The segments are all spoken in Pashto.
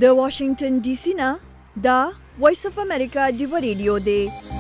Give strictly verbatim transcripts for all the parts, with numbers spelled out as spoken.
د واشنگټن ډي سي نه دا وایس اف امریکا ډیو ریډیو دی.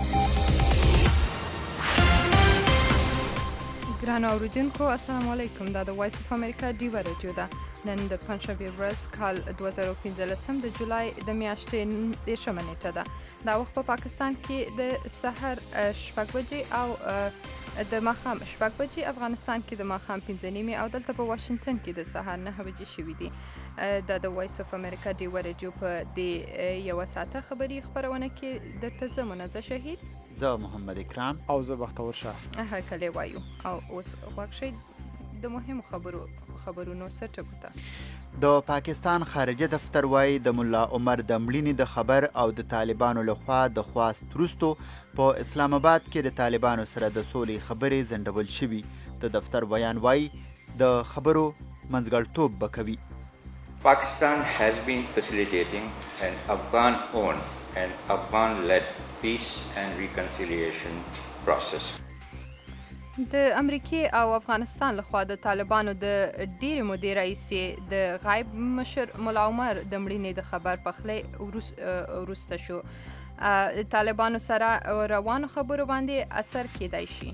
ګرانو اوریدونکو السلام علیکم. دا د وایس اف امریکا ډیو ریډیو ده. نن د پنځشنبې ورځ کال دوه زره او پنځلسم د جولای د میاشتې دېرشمه نیټه ده. دا وخت په پاکستان کې د سحر شپږ بجې او د ماښام شپږ بجې، افغانستان کې د ماښام پنځه نیمې او دلته په واشنګټن کې د سهار نهه بجې شوي دي. دا د وایس اف امریکا ډیو ریډیو په دې یوه ساعته خبري خپرونه کې درته زه منزه شهید، زه محمد اکرام او زه بختور شاه هرکلی وایو. او اوس غوږ شئ د مهمو خبرو خبرونو سرټکو ته. د پاکستان خارجه دفتر وایي د ملا عمر د مړینې د خبر او د طالبانو لخوا د خواست وروستو په اسلام آباد کې د طالبانو سره د سولې خبرې ځنډول شوي. د دفتر بیان وایي د خبرو منځګړیتوب به کوي. Pakistan has been facilitating an Afghan-owned and Afghan-led peace and reconciliation process. د امریکې او افغانستان لخوا د طالبانو د ډېرې مودې راهیسې د غایب مشر ملا عمر د مړینې د خبر پخلی وروسته شو. طالبانو سره روانو خبرو باندې اثر کېدای شي.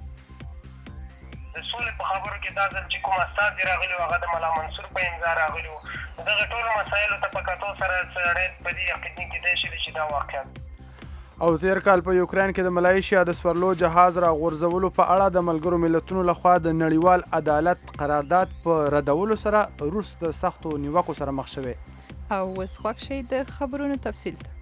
د سولې په خبرو کې دا ځل چې کوم استازي راغلي وو هغه د ملا منصور په امضا راغلي وو. دغه ټولو مسایلو ته په کتو سره سړی په دې یقیني کېدای شي چې دا واقعیت. او تېر کال په یوکراین کې د ملایشیا د سپرلو جهاز را غورځولو په اړه د ملګرو ملتونو لخوا د نړیوال عدالت قرارداد په ردولو سره روس د سختو نیوکو سره مخ شوی. او اوس خوښ شئ د خبرونو تفصیل ته.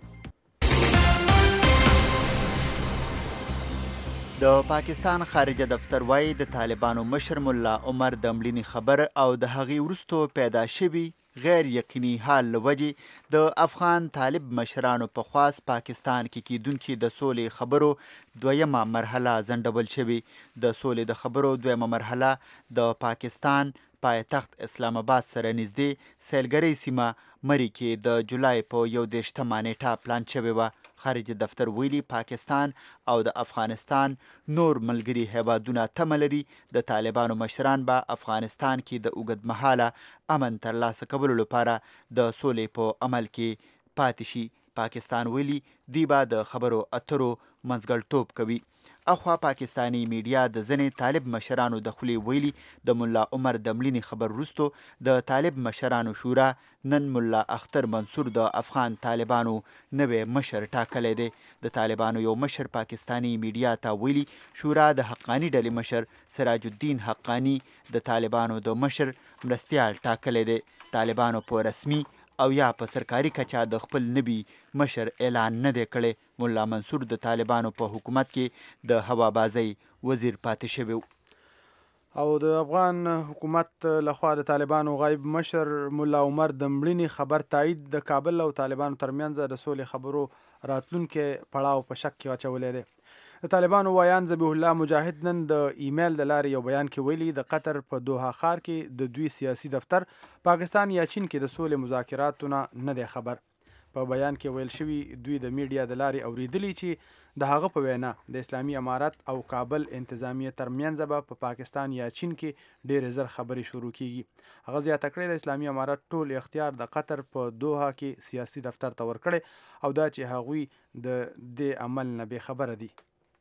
د پاکستان خارجه دفتر وایي د طالبانو مشر ملا عمر د مړینې خبر او د هغې وروستو پیدا شوي غیر یقیني حال له وجې د افغان طالب مشرانو په خواست پاکستان کې کیدونکي د سولې خبرو دویمه مرحله ځنډول شوې. د سولې د خبرو دویمه مرحله د پاکستان پایتخت اسلام آباد سره نږدې سیلګرۍ سیمه مري کې د جولای په یو دېرشتمه نیټه پلان شوې وه. خارجه دفتر ویلي پاکستان او د افغانستان نور ملګري هیوادونه تمه لري د طالبانو مشران به افغانستان کې د اوږدمهاله امن ترلاسه کولو لپاره د سولې په عمل کې پاتې شي. پاکستان ویلي دوی به د خبرو اترو منځګړیتوب کوي. اخوا پاکستانی میډیا د ځینې طالب مشرانو د خولې ویلي د ملا عمر د مړینې خبر وروستو د طالب مشرانو شورا نن ملا اختر منصور د افغان طالبانو نوی مشر ټاکلی دی. د طالبانو یو مشر پاکستانی میډیا ته ویلي شورا د حقانی ډلې مشر سراج الدین حقانی د طالبانو د مشر مرستیال ټاکلی دی. طالبانو په رسمي او یا په سرکاري کچا د خپل نبی مشر اعلان نه دی کړی. ملا منصور د طالبانو په حکومت کې د هوابازۍ وزیر پاتې شوی و. او د افغان حکومت لخوا د طالبانو غایب مشر ملا عمر د مړینې خبر تایید د کابل او طالبانو ترمنځ د سولې خبرو راتلونکي پړاو په شک کې واچولی دی. د طالبانو وایان ذبیح الله مجاهد نن د ایمیل د لارې یو بیان کې ویلي د قطر په دوحه ښار کې د دوی سیاسي دفتر پاکستان یا چین کې د سولې مذاکراتو نه نه دی خبر. په بیان کې ویل شوي دوی د میډیا د لارې اوریدلی چې د هغه په وینا د اسلامي امارت او کابل انتظامیه ترمنځ به په پاکستان یا چین کې ډېرې زر خبرې شروع کیږي. هغه زیاته کړې د اسلامي امارت ټول اختیار د قطر په دوحه کې سیاسي دفتر ته ورکړی او دا چې هغوی د دې عمل نه بې خبره دي.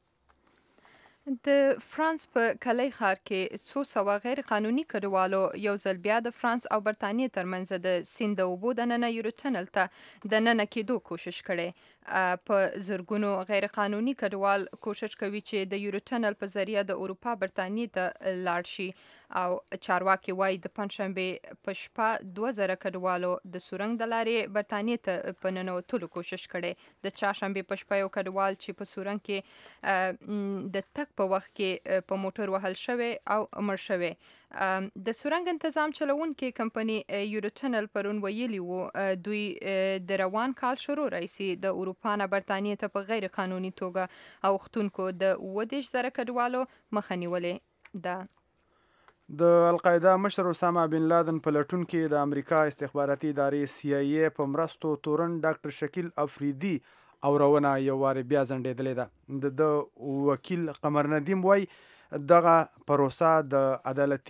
د فرانس په کلی ښار کې څو سوه غیر قانوني کډوالو یو ځل بیا د فرانس او برطانیې ترمنځ د سیند د اوبو د ننه یورو ټنل ته د ننه کېدو کوشش کړی. په زرګونو غیر قانوني کډوال کوشش کوي چې د یورو ټنل په ذریعه د اروپا برطانیې ته لاړ شي. او چارواکي وایي د پنجشنبې په شپه دوه زره کډوالو د سورنګ د لارې برطانیې ته په ننوتلو کوشش کړی. د چهارشنبې په شپه یو کډوال چې په سورنګ کې د تګ په وخت کې په موټر وهل شوی او مړ شوی. د سورنګ انتظام چلوونکې کمپنۍ یورو ټنل پرون ویلي وو دوی د روان کال شروع راهیسې د اروپا نه برطانیې ته په غیر قانوني توګه اوښتونکو د اووه دېرش زره کډوالو مخه نیولې ده. د القاعده مشر اسامه بن لادن په لټون کې د امریکا استخباراتي ادارې سی آی ای په مرستو تورن ډاکټر شکیل افریدي اورونه یو وارې بیا ځنډېدلې ده. د وکیل قمر ندیم وایي دغه پروسه د عدالتي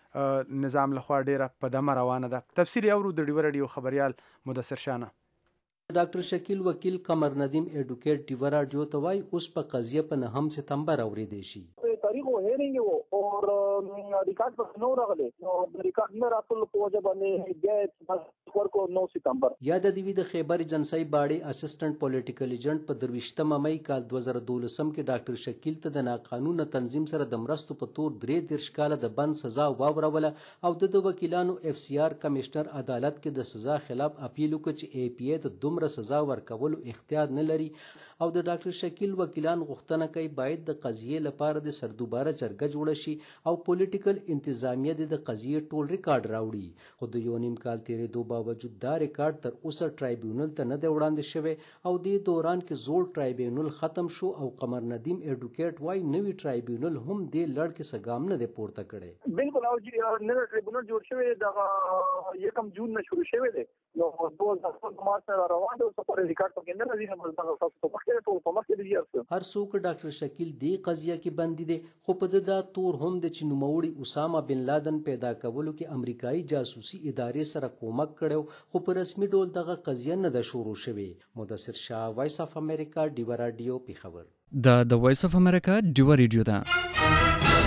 نظام لخوا ډیره په دمه روانه ده. تفصیل اورو د ډیوه رادیو خبريال مدثر شانه. ډاکټر شکیل وکیل قمر ندیم ایډوکیټ ډیوه رادیو ته وایي اوس په قضیه په نهم سپتمبر اورېدی شي. تاریخ و هیرینګ وو او ریکارډ په نو راغلی نو ریکارډ نه راتل په وجه باندې بیا ورکو نو سپتمبر. یاد دی وی د خیبر ایجنسی باړې اسسټنټ پولیټیکل ایجنټ په درویشتمه مې کال دوه زره دولسم کې ډاکټر شکیل ته د ناقانونه تنظیم سره د مرستو په تور درې دیرش کاله د بند سزا واوروله او د وکیلانو اف سی آر کمشنر عدالت کې د سزا خلاف اپیل وکړ چې ای پی ای د دومره سزا ورکولو اختیار نه لري او د ډاکټر شکیل وکیلان غوښتنه کوي باید د قضیې لپاره د سردوباره جرګه جوړه شي او پولیټیکل انتظامیه د قضیې ټول ریکارډ راوړي. خو د یو نیم کال تیرېدو باوجود دا ریکارډ تر اوسه ټرایبیونل ته نه دی وړاندې شوی او دې دوران کې زوړ ټرایبیونل ختم شو او قمر ندیم ایډوکیټ وایي نوی ټرایبیونل هم دې لړ کې څه ګام نه دی پورته کړی. بالکل او نوی ټرایبیونل جوړ شوی د یکم جون نه شروع شوی دی نو دوه هزار مارچ نه روان دی او په ریکارډ کې نه راځي نو تاسو په مخ کې ټول په مخ کې دی. هر څوک ډاکټر شکیل دې قضیه کې بندي دی خو په د دا تور هم د چې نوموړي اسامه بن لادن پیدا کولو کې امریکایي جاسوسي ادارې سره کومک کړو خو په رسمي ډول دغه قضیه نه ده شروع شوې. مدثر شاه، وایس اف امریکا، ډیوه رادیو، پیښور. دا د وایس اف امریکا ډیوه رادیو ده.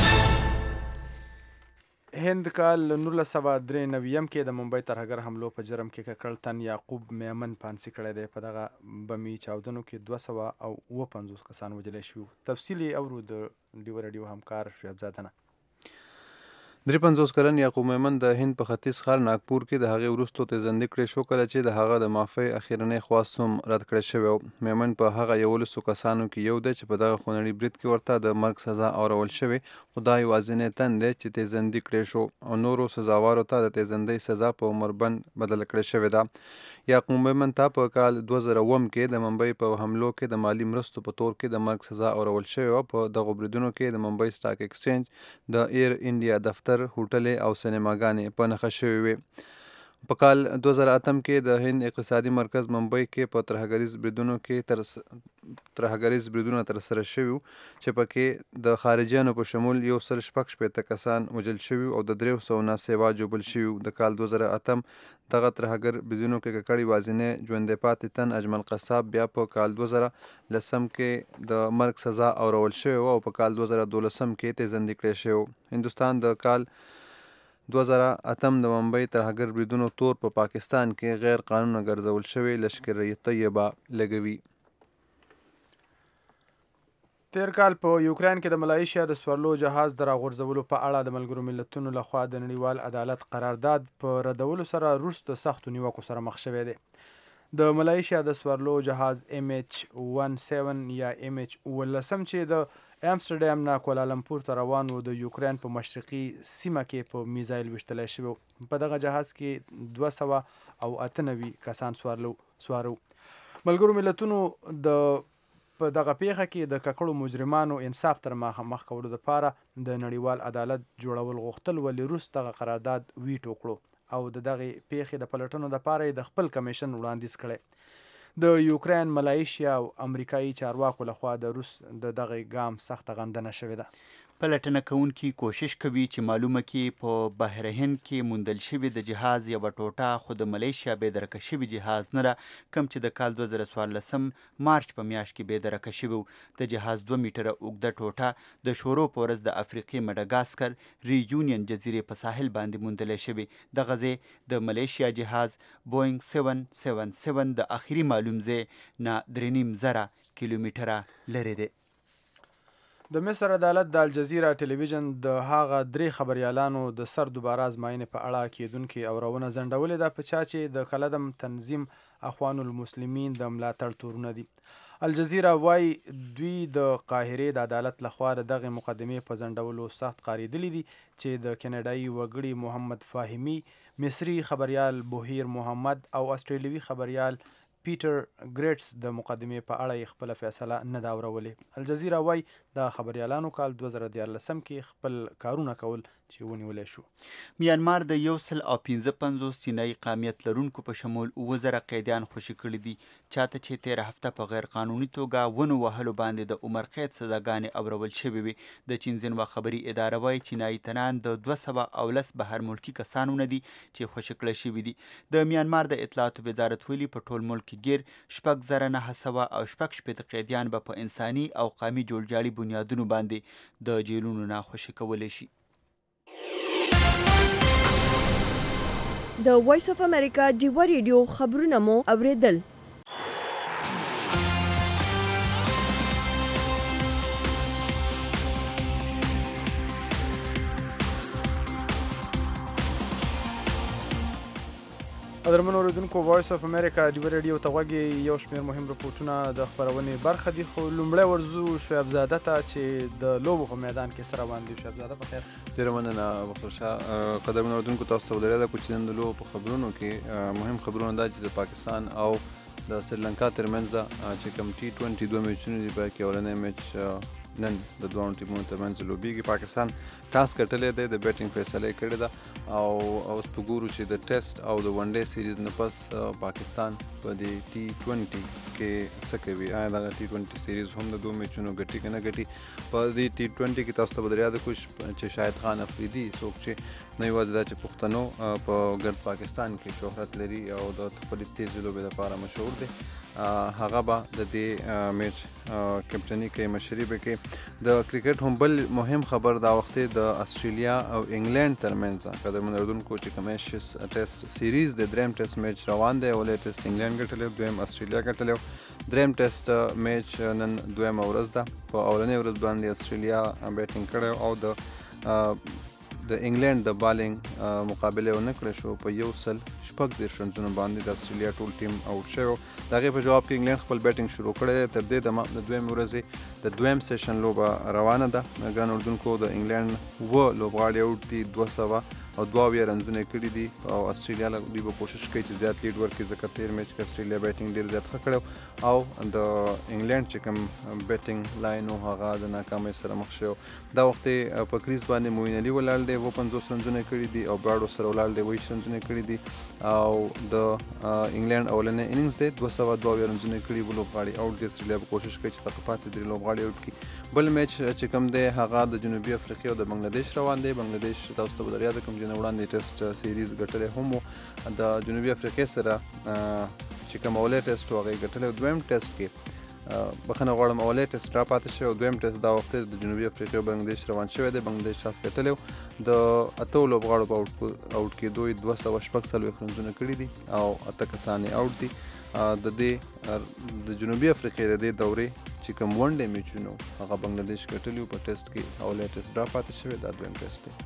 هند کال نولس سوه درې نویم کې د ممبئی ترهګر حملو په جرم کې ککړ تن یعقوب میمن پانسی کړی دی. په دغه بمي چاودنو کې دوه سوه او اوه پنځوس کسان وژلی شوي. تفصیل یې اورو د ډیوه رادیو همکار شعیب زاده نه. درې پنځوس کلن یعقوب میمن د هند په ختیځ ښار ناګپور کې د هغې وروستو تیزندي کړی شو کله چې د هغه د معافۍ اخرنی خواست هم رد کړی شوی و. میمن په هغه یولسو کسانو کې یو دی چې په دغه خونړي برید کې ورته د مرګ سزا اورول شوې خو دا یوازینی تن دی چې تیزندي کړی شو او نورو سزاوارو ته د تیزندۍ سزا په عمربند بدله کړې شوې ده. یعقوب میمن ته په کال دوه زره اووم کې د ممبئی په حملو کې د مالی مرستو په تور کې د مرګ سزا اورول شوې وه. په دغو بریدونو کې د ممبئی سټاک ایکسچینج، د ایر انډیا دفتر، هوټلې او سینماګانې په نښه شوې وې. په کال دوه زره اتم کې د هند اقتصادي مرکز ممبئی کې په ترهګریز بریدونو کې تر ترهګریز بریدونه ترسره شوي چې پکې د خارجیانو په شمول یو سل شپږ شپېته کسان وژل شوي او د دریو سوو نه سیوا جوبل شوي. د کال دوه زره اتم دغه ترهګر بریدونو کې ککړ یوازینی ژوندی پاتې تن اجمل قصاب بیا په کال دوه زره لسم کې د مرګ سزا اورول شوی او په کال دوه زره دولسم کې تیزندي کړی شوی. هندوستان د کال دوه زره اتم د ممبئی ترهګر بریدونو تور په پا پاکستان کې غیر قانونه ګرځول شوی لشکر طیبه لګوي. تیر کال په یوکرين کې د ملایشیا د سورلو جهاز د راغورځولو په اړه د ملګرو ملتونو لخوا د نړیوال عدالت قرارداد په ردولو سره روس د سختو نیوکو سره مخ شوی دی. د ملایشیا د سورلو جهاز ام ایچ سیزده یا ام ایچ اوولسم چې د امسټرډام نه کوالالمپور ته روان و د یوکرين په مشرقي سیمه کې په میزایل وشتلی شوی. په دغه جهاز کې دوه سوه او اته نوي کسان سوارلو سوارو. ملګرو ملتونو د په دغه پیښه کې د ککړو مجرمانو انصاف تر مخ کولو لپاره د نړیوال عدالت جوړول غوښتل ولې روس دغه قرارداد ویټو کړو او د دغه پیښې د پلټنو لپاره د خپل کمیشن وړاندیز کړی. د یوکرين، ملایشیا او امریکایي چارواکو لخوا د روس د دغه ګام سخت غندنه شوې ده. پلټنه کوونکي کوشش کوي چې معلومه کړي په بحر هند کې موندل شوي د جهاز یوه ټوټه خو د ملیشیا بېدرکه شوي جهاز نه ده کوم چې د کال دوه زره څوارلسم مارچ په میاشت کې بېدرکه شوي و. د جهاز دوه میټره اوږده ټوټه د شورو په ورځ د افریقې مډګاسکر رییونین جزیرې په ساحل باندې موندلی شوي. دغه ځای د ملیشیا جهاز بوینګ سیون سیون سیون د اخري معلوم ځای نه درې نیم زره کیلومتره لرې دی. د مصر عدالت د الجزیره ټلویزیون د هغه درې خبریالانو د سر دوباره ازمایښتې په اړه کیدونکې اورونه ځنډولې ده په چا چې د کلدم تنظیم اخوان المسلمین د ملاتړ تورونه دي. الجزیره وایي دوی د قاهرې د عدالت لخوا د دغې مقدمې په ځنډولو سخت قاریدلي دي چې د کینیډایي وګړي محمد فاهمي، مصري خبریال بهیر محمد او استرالیوي خبریال پیټر ګریټس د مقدمې په اړه خپل فیصله نه دا اورولې. الجزیره وایي د خبریالانو کال دوه زره دیارلسم کې خپل کارونه کول چې ونیولی شو. میانمار د یو سل او پنځه پنځوس چینایي قامیت لرونکو په شمول اووه زره قیدیان خوشي کړي دي، چاته چې تېره هفته په غیر قانوني توګه ونو وهلو باندې د عمر قید سزاګانې اورول شوې وې. د چین زنوا خبري اداره وایي چینایي تنان د دوه سوه او لس بهر ملکي کسانونه دي چې خوشي کړل شوي دي. د میانمار د اطلاعاتو وزارت ویلي په ټول ملک کې ګیر شپږ زره نهه سوه او شپږ شپېته قیدیان به په انساني او قامي جوړجاړي بنیادونو باندې د جیلونو نه خوشي کولی شي. د وایس اف امریکا ډیوا ریډیو خبرونه مو اوریدل. قدرمن اوریدونکو، وایس اف امریکا ډیوا ریډیو ته غوږ یو شمېر مهم رپورټونه د خپرونې برخه دي، خو لومړی ورځو شعیب زاده ته چې د لوبو په میدان کې سره باندې. شعیب زاده په خیر. ډېره مننه بختور شاه. قدرمن اوریدونکو، تاسو ته ولریا ده چې نن د لوبو په خبرونو کې مهم خبرونه دا چې د پاکستان او د سریلانکا ترمنځ چې کوم ټي ټوینټي دوه میچونه دي، په کې اولنی میچ نن د دوه ټیمونو ترمنځ لوبیږي. پاکستان ټاس ګټلی دی، د بیټینګ فیصله یې کړې ده او اوس په ګورو چې د ټیسټ او د ون ډے سیریز نه پس پاکستان په دې ټي ټوینټي کې څه کوي. آیا دغه ټي ټوینټي سیریز هم د دوه میچونو ګټي که نه ګټي. په دې ټي ټوینټي کې تاسو ته به در یاده کړو چې شاهد خان افریدي څوک چې نه یوازې دا چې پښتنو په ګرد پاکستان کې شهرت لري او د خپلې تیزې لوبې لپاره مشهور دی، هغه به د دې میچ کپټني کوي، مشري به کوي. د کرکټ هم بل مهم خبر دا وخت د استرالیا او انګلند ترمنځ قدرمن اردوونکو چې کوم ایشز ټیسټ سیریز د دریم ټیسټ میچ روان دی. اولې ټیسټ انګلند ګټلی، دویم استرالیا ګټلی. دریم ټیسټ میچ نن دویمه ورځ ده. په اولنۍ ورځ باندې استرالیا بیټینګ کړی او د د انګلند د بالینګ مقابله ونه کړی شو. په یو سل شپږ دېرش رنزونو باندې د استرالیا ټول ټیم اوټ شوی. د هغې په جواب کې انګلند خپل بیټینګ شروع کړی دی. تر دې دمه د دویمې ورځې د دویم سیشن لوبه روانه ده. ګران اردوونکو، د انګلند اووه لوبغاړي اوټ دي، دوه سوه او دوه اویا رنزونه یې کړي دي او استرالیا دوی به کوشش کوي چې زیات لیډ ورکړي، ځکه تېر میچ کې استرالیا بیټینګ ډېر زیات ښه کړی او د انګلند چې کوم بیټینګ لاین و هغه د ناکامۍ سره مخ شوی. دا وخت په کریز باندې موین علي ولاړ دی، اووه پنځوس رنزونه یې کړي دي او براډ ورسره ولاړ دی، اووه ویشت رنزونه یې کړي دي او د انګلند اولنی اننګز دی دوه سوه دوه اویا رنزونه یې کړي. اووه لوبغاړي اوټ دي. استرالیا به کوشش کوي چې دغه پاتې درې لوبغاړي اوټ کړي. بل میچ چې کوم دی هغه د جنوبي افریقې او د بنګلادیش روان دی. بنګلادیش تاسو ته به در یاده کوم چې نه وړاندې ټیسټ سیریز ګټلی هم و. د جنوبي افریقې سره چې کوم اولی ټیسټ و هغه یې ګټلی و. دویم ټیسټ کې بخښنه غواړم، اولی ټیسټ را پاتې شوی او دویم ټیسټ دا وخت د جنوبي افریقې او بنګلادیش روان شوی دی. بنګلادیش ټاس ګټلی و. د اتو لوبغاړو په اوټ کېدو یې دوه سوه شپږ څلوېښت رنزونه کړي دي او اته کسان یې اوټ دي. د دې د جنوبي افریقې د دې دورې چې کوم ون ډے میچونه هغه بنګلادیش ګټلي وو. په ټیسټ کې اولی ټیسټ را پاتې شوی، دا دویم ټیسټ دی.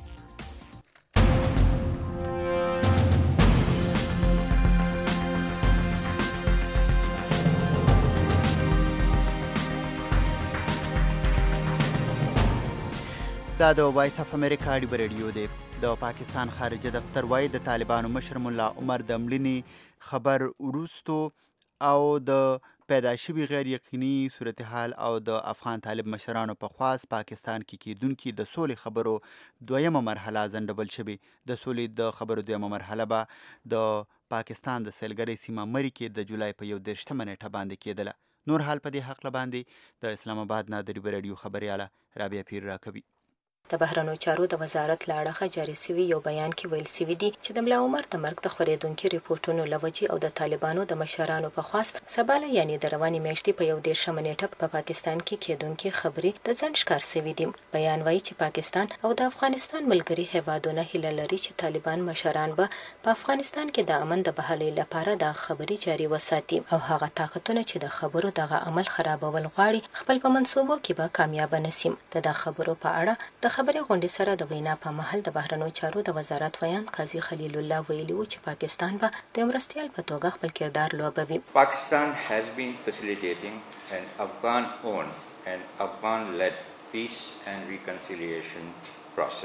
دا د وایس اف امریکا ډیوا ریډیو دی. د پاکستان خارجه دفتر وایي د طالبانو مشر ملا عمر د مړینې خبر وروستو او د پیدا شوي غیر یقیني صورتحال او د افغان طالب مشرانو په خواست پاکستان کې کیدونکي د سولې خبرو دویمه مرحله ځنډول شوې. د سولې د خبرو دویمه مرحله به د پاکستان د سیلګرۍ سیمه مري کې د جولای په یو دېرشمه نیټه باندې کېدله. نور حال په دې هکله باندې د اسلام آباد نه د ډیوا ریډیو خبریاله رابعه پیر راکوي. د بهرنیو چارو د وزارت له اړخه جاري سوي یو بیان کې ویل سوي دي چې د ملا عمر د مرګ د خورېدونکي ریپورټونو له وجې او د طالبانو د مشرانو په خواست سباله یعنې د روانې میاشتې په یو دېرشمه نیټه په پاکستان کې کېدونکي خبرې د ځنډ ښکار سوي دي. بیان وایي چې پاکستان او د افغانستان ملګري هیوادونه هیله لري چې طالبان مشران به په افغانستان کې د امن د بحالۍ لپاره د خبرې جاري وساتي او هغه طاقتونه چې د خبرو دغه عمل خرابول غواړي خپل په منصوبو کې به کامیاب نشي. د دغه خبرو په اړه د خبرې غونډې سره د وینا په مهال د بهرنیو چارو د وزارت ویان قاضي خلیل الله ویلي و چې پاکستان به د مرستیال په توګه خپل کردار لوبوي. Pakistan has been facilitating an Afghan-owned and Afghan-led peace and reconciliation process.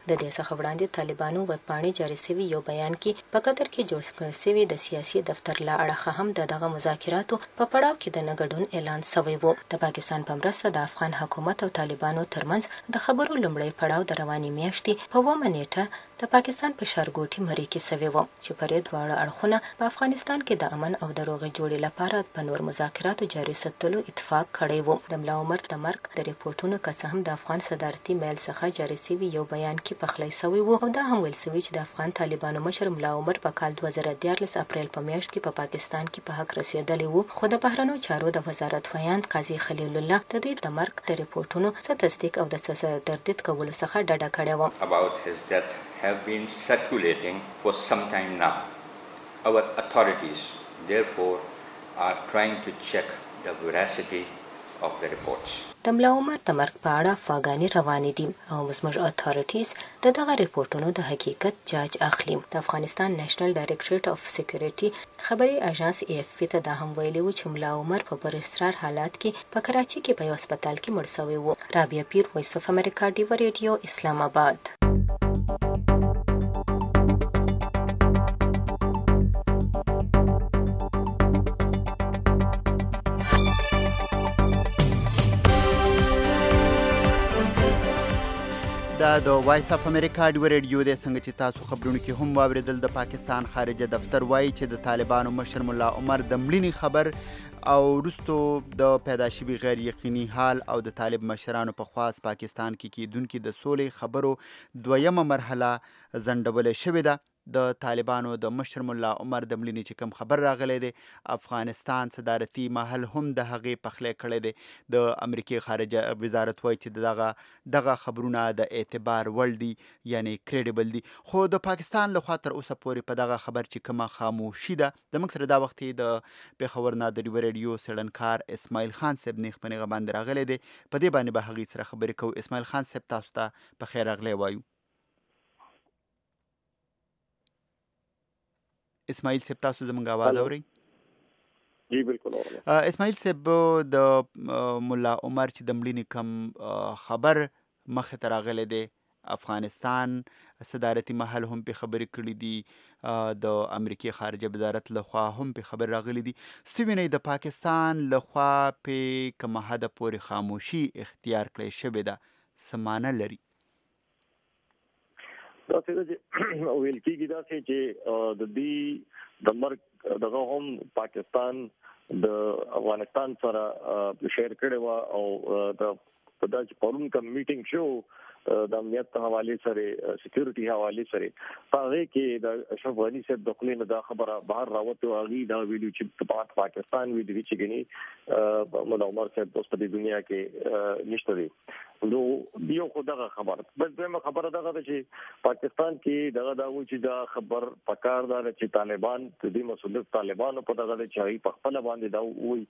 د دې څخه وړاندې طالبانو وبپاڼې جاري شوي یو بیان کې په قطر کې جوړ کړل شوی د سیاسي دفتر له اړخه هم د دغه مذاکراتو په پړاو کې د نه ګډون اعلان شوی و. د پاکستان په مرسته د افغان حکومت او طالبانو ترمنځ د خبرو لومړی پړاو د روانې میاشتې په اوومه نیټه د پاکستان په ښارګوټي مرې کې شوی و چې پرې دواړه اړخونه په افغانستان کې د امن او د روغې جوړې لپاره په نور مذاکراتو جاري ساتلو اتفاق کړی و. د ملا عمر د مرګ د ریپورتونو که څه هم د افغان صدارتي میل څخه جاري شوي یو بیان کې پخلی شوی و او دا هم ویل شوي چې د افغان طالبانو مشر ملا عمر په کال دوه زره دیارلس اپریل په میاشت کې په پا پاکستان کې په حق رسېدلی و. خو د بهرنیو چارو د وزارت ویاند قاضي خلیل الله د دوی د مرګ د ریپورتونو څه تصدیق او د څه تردید کولو څخه ډډه کړې وه. About his death have been circulating for some time now. Our authorities, therefore, are trying to check the veracity of the reports. د ملا عمر د مرګ په اړه افغاني روانې دي او زموږ اتھارټیز د دغه ریپورتونو د حقیقت جاج اخلي. د افغانستان نېشنل ډایریکټریټ اف سکیورټي خبري اژانس ای اف پی ته دا هم ویلي و چې ملا عمر په پراسرار حالات کې په کراچي کې په یو هسپتال کې مړ شوی و. رابعه پیر، وایس اف امریکا، ډیو ریډیو، اسلام آباد. دا د وایس اف امریکا ډیو ریډیو دی. څنګه چې تاسو خبرونو کې هم واوریدل، د پاکستان خارجه دفتر وایي چې د طالبانو مشر ملا عمر د مړینې خبر او وروستو د پیدا شوي غیر یقیني حال او د طالب مشرانو په خواست پاکستان کې کیدونکي د سولې خبرو دویمه مرحله ځنډولې شوې ده. د طالبانو د مشر ملا عمر د مړینې چې کوم خبر راغلی دی، افغانستان صدارتي محل هم د هغې پخلی کړی دی. د امریکې خارجه وزارت وایي چې دغه دغه خبرونه د اعتبار وړ دي، یعنی کریډیبل دي. خو د پاکستان لخوا تر اوسه پورې په دغه خبر چې کومه خاموشي ده. د موږ سره دا وخت د پېښور نه د ډیو ریډیو څېړنکار اسماعیل خان صاحب نیغ په نیغه باندې راغلی دی. په دې باندې به هغې سره خبرې کوو. اسماعیل خان صاحب، تاسو ته په خیر راغلی وایو. اسماعیل صاحب، تاسو زموږ آواز اورئ؟ جی بالکل اورم. اسماعیل صاحب، د ملا عمر چې د مړینې کوم خبر مخې ته راغلی دی، افغانستان صدارتي محل هم پې خبرې کړي دي، د امریکې خارجه وزارت لخوا هم پې خبر راغلی دي. څه وینئ د پاکستان لخوا پې کومه حده پورې خاموشي اختیار کړی شوې ده، څه معنی لري؟ دا څه ده چې ویل کېږي داسې چې د دې د مرګ دغه هم پاکستان د افغانستان سره شیر کړی وه او د دا چې پرون کوم میټینګ شو د امنیت په حواله سره، سکیورټي حواله سره، په هغه کې د اشرف غني صاحب د خپل دا خبره بهر راوته او هغه دا ویلو چې په پاکستان وی دی چې غني مولا عمر صاحب په دې دنیا کې نشته دي. نو یو خو دغه خبره بس دغه خبره دغه چې پاکستان کې دغه دا و چې دا خبر پکار دا چې طالبان د دې مسؤلیت طالبانو په دغه چې په خپل باندې دا وایي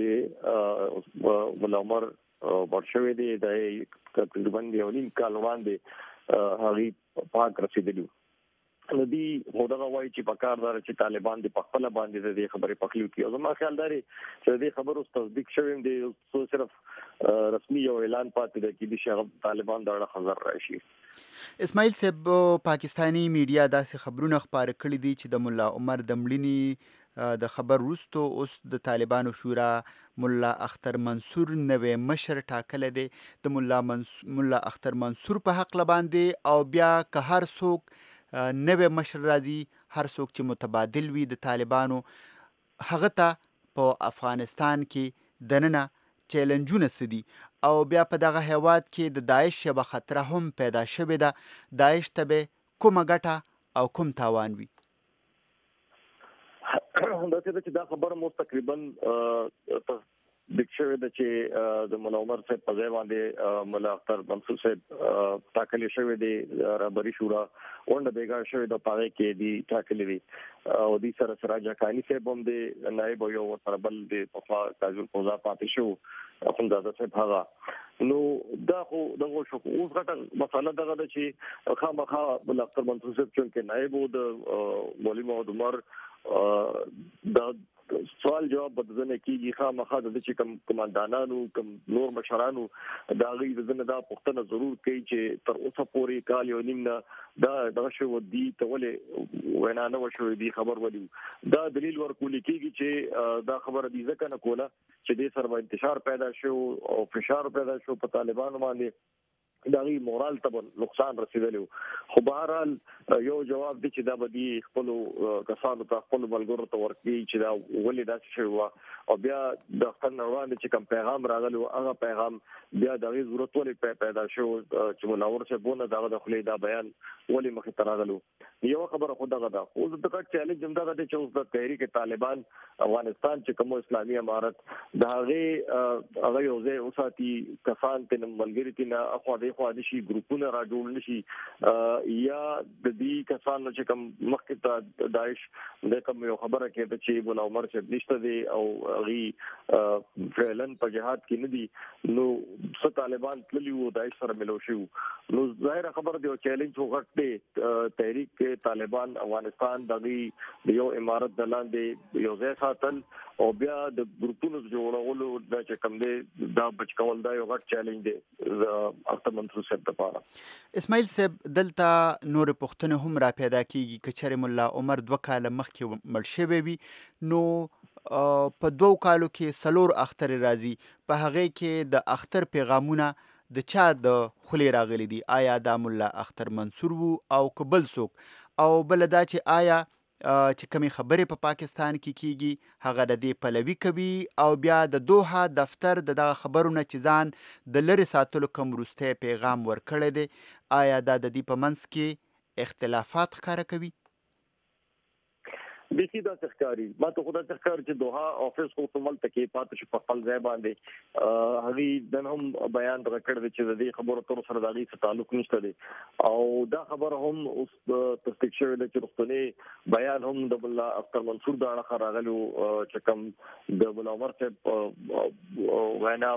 چې مولا عمر ورشوي دي د تقریبا یو نیم کال وړاندې هغه پاک رسیدلی. نو دی مودغه وایي چې پکار دار چې طالبان د خپل باندې د خبرې پخلیو کی او زما خیال دی چې د خبرو تصدیق شوی دی، سو صرف رسمي یو اعلان پاتې دی چې د طالبان د اړه خبر راشي. اسماعیل صاحب، پاکستانی میډیا داسې خبرونه خپاره کړي دي چې د ملا عمر د مړینې د خبر وروسته اوس د طالبانو شورا ملا اختر منصور نوی مشر ټاکلی دی. د ملا ملا اختر منصور په حق باندې او بیا که هر څوک نوی مشر راځي، هر څوک چې متبادل وي د طالبانو، هغه ته په افغانستان کې دننه چیلنجونه څه دي او بیا په دغه هیواد کې د داعش یوه خطره هم پیدا شوې ده. داعش ته به کومه ګټه او کوم تاوان وي؟ دا څه چې دا خبره مو تقریبا د شوی د چې د مولا عمر صاحب په ځای باندې مولا اختر منصور صاحب ټاکل شوی دی، رهبري شورا ونده بیګا شوی د پاره کې دی ټاکل وی او د سره سراج حقانی صاحب هم دی نائب یو سره بل دی په تاجر قضا پاتې شو اخوندزاده صاحب هغه. نو دا خو دغه شو اوس غټه مسله دغه د چې خامخا مولا اختر منصور صاحب چې نائب د مولوی محمد عمر د سوال جواب بدلنه کیږي خامخا د چې کوم کمانډانانو کوم نور مشرانو دا غي د نه دا پښتنه ضرور کوي چې تر اوسه پورې کال یو نیم نه دا دغه شو دی ته ولې وینا نه وشو دی خبر ولي دا دلیل ورکول کیږي چې دا خبره دي ځکه نه کوله چې د سره انتشار پیدا شو او فشار پیدا شو په طالبانو باندې دغه مورال ته نقصان رسیدلی خو بهرحال یو جواب دی چې دا به دی خپل کسانو ته خپل ملګرو ته ورکړي چې دا ولې داسې شوی او بیا د خپل روان چې کوم پیغام راغلی هغه پیغام بیا دغه ضرورت ولې پیدا شو چې منور شه بونه دغه د خلی دا بیان ولې مخ ته راغلو یو خبره خو دغه دا خو د دغه چیلنج هم دغه چې اوس د تحریک طالبان افغانستان چې کوم اسلامي امارت د هغه هغه یو ځای اوساتي کسان ته ملګری ته نه اخو د خو د شي ګروپونه را جوړ نشي یا د دې کسانو چې کوم مخکې ته داعش د کوم یو خبره کې چې مولا عمر چې نشته دی او غي فعلن په جهاد کې نه دي نو څو طالبان تللی وو داعش سره ملو شو نو ظاهر خبر دی او چیلنج وغټ دی تحریک طالبان افغانستان دغه یو امارت دلاندې یو ځای ساتل او بیا د ګروپونو جوړولو د چې کوم دی دا بچ کول دا یو غټ چیلنج دی اته منصور صاحب لپاره اسماعیل صاحب دلته نور پښتنه هم را پیدا کیږي کچره مولا عمر دوه کاله مخکې مړ شوی وي نو په دوه کالو کې سلور اختر راځي په هغه کې د اختر پیغامونه د چا د خلی راغلي دي آیا د مولا اختر منصور وو او قبل سوک او بل دا چې آیا چې کومې خبرې په پاکستان کې کیږي هغه د دې پلوي کوي او بیا د دوحه دفتر د دغه خبرونه چې ځان د لرې ساتلو کوم وروستی پیغام ورکړی دی آیا دا د دې په منځ کې اختلافات ښکاره کوي بیخي دا ښکاری ما ته خدای ښکار چې دوحه افیس کو کومل تکي پاتې شو په خپل ځای باندې هغه د هم بیان درکړ چې د دې خبرو تر سره د دې تعلق نشته دی او دا خبره هم اوس تصدیق شوې ده چې رښتونی بیان هم د مولا اختر منصور دا راغلو چې کوم د مولا عمر ته وینا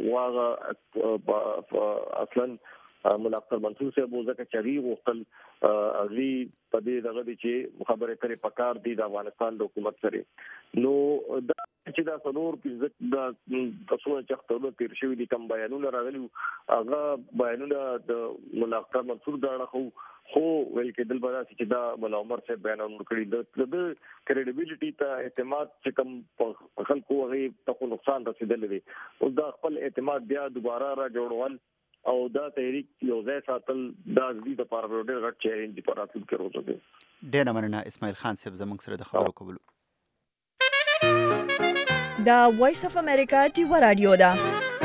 واغه اصلا مولا اختر منصور صاحب وزکه چری وختل اغلی په دې دغه چې خبره کړي پکار دي د افغانستان د حکومت سره نو دا چې دا څلور پنځه د تاسو چې خپل تیر شوی دي کوم بیانونه راغلي هغه بیانونه د مولا اختر منصور دا خو خو ویل کېدل به چې دا مولا عمر صاحب بیانونه کړي د کریډیبিলিټي ته اعتماد چې کوم خلکو هغه ته نقصان رسیدل دي او دا خپل اعتماد بیا دوباره را جوړول او دا تحریک یو ځای ساتل دا د لپاره ډېر غټ چیلنج دی په راتلونکي کې روزه دی ډېر مننه اسماعیل خان صاحب زموږ سره د خبرو کولو دا وایس اف امریکا ټیوا رادیو ده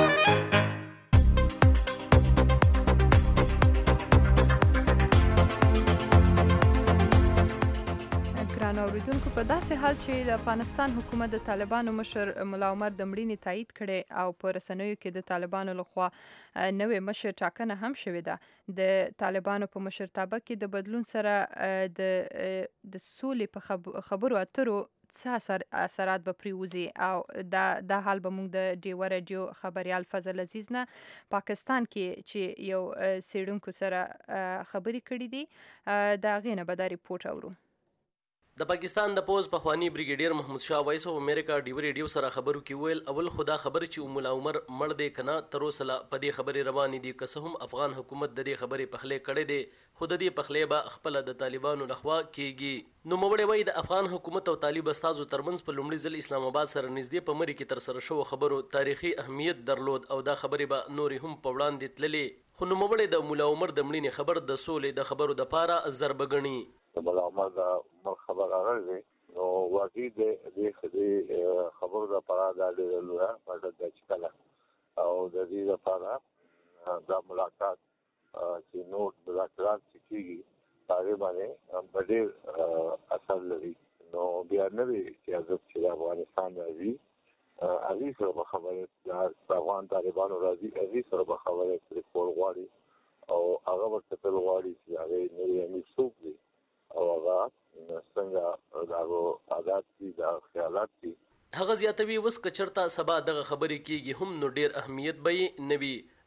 اوریدونکو په داسې حال چې د افغانستان حکومت د طالبانو مشر مولا عمر د مړینې تایید کړي او په رسنیو کې د طالبانو لخوا نوې مشر ټاکنه هم شوې ده د طالبانو په مشرتابه کې د بدلون سره د د سولې په خبرو اترو څه اثرات به پریوزي او دا د حال به موږ د ډیو رادیو خبريال فضل عزیز نه پاکستان کې چې یو سیډونکو سره خبرې کړې دي دا غینه به دا ریپورت اورو د پاکستان د پوز پخوانی بریګیډیر محمود شاه وایس او امریکا ډیو ریډیو سره خبرو کې ویل اول خدا خبر چې مولا عمر مړ دی کنه تر اوسه په دې خبرې روانې دي که هم افغان حکومت د دې خبرې پخلې کړې دي خود دې پخلې به خپل د طالبانو لخوا کیږي نو مبړې وای د افغان حکومت او طالب استادو ترمنځ په لومړي ځل اسلام آباد سره نږدې په مری کې تر سره شو خبرو تاریخي اهمیت درلود او دا خبرې به نوري هم په وړاندې تللې خو نو مبړې د مولا عمر د مړینې خبر د سولې د خبرو د پاره ضربګنی مولا عمر دا خبر راغلی نو واقعي د دې خبرو د پاره د لویا په د چکلا او د دې لپاره دا ملاقات چې نو ملاقات کیږي هغه باندې ډېر اثر لري نو بیا نه وی چې حضرت چې افغانستان راځي هغه سره خبره د افغان طالبانو راځي هغه سره خبره کوي کول غواړي او هغه ورته کول غواړي چې هغه نه یې څوک دی او هغه څنګه داغو عادت دي دا خیالات دي هغه زیاتوي وس کچرتا سبا دغه خبرې کیږي هم نو ډیر اهمیت به نوي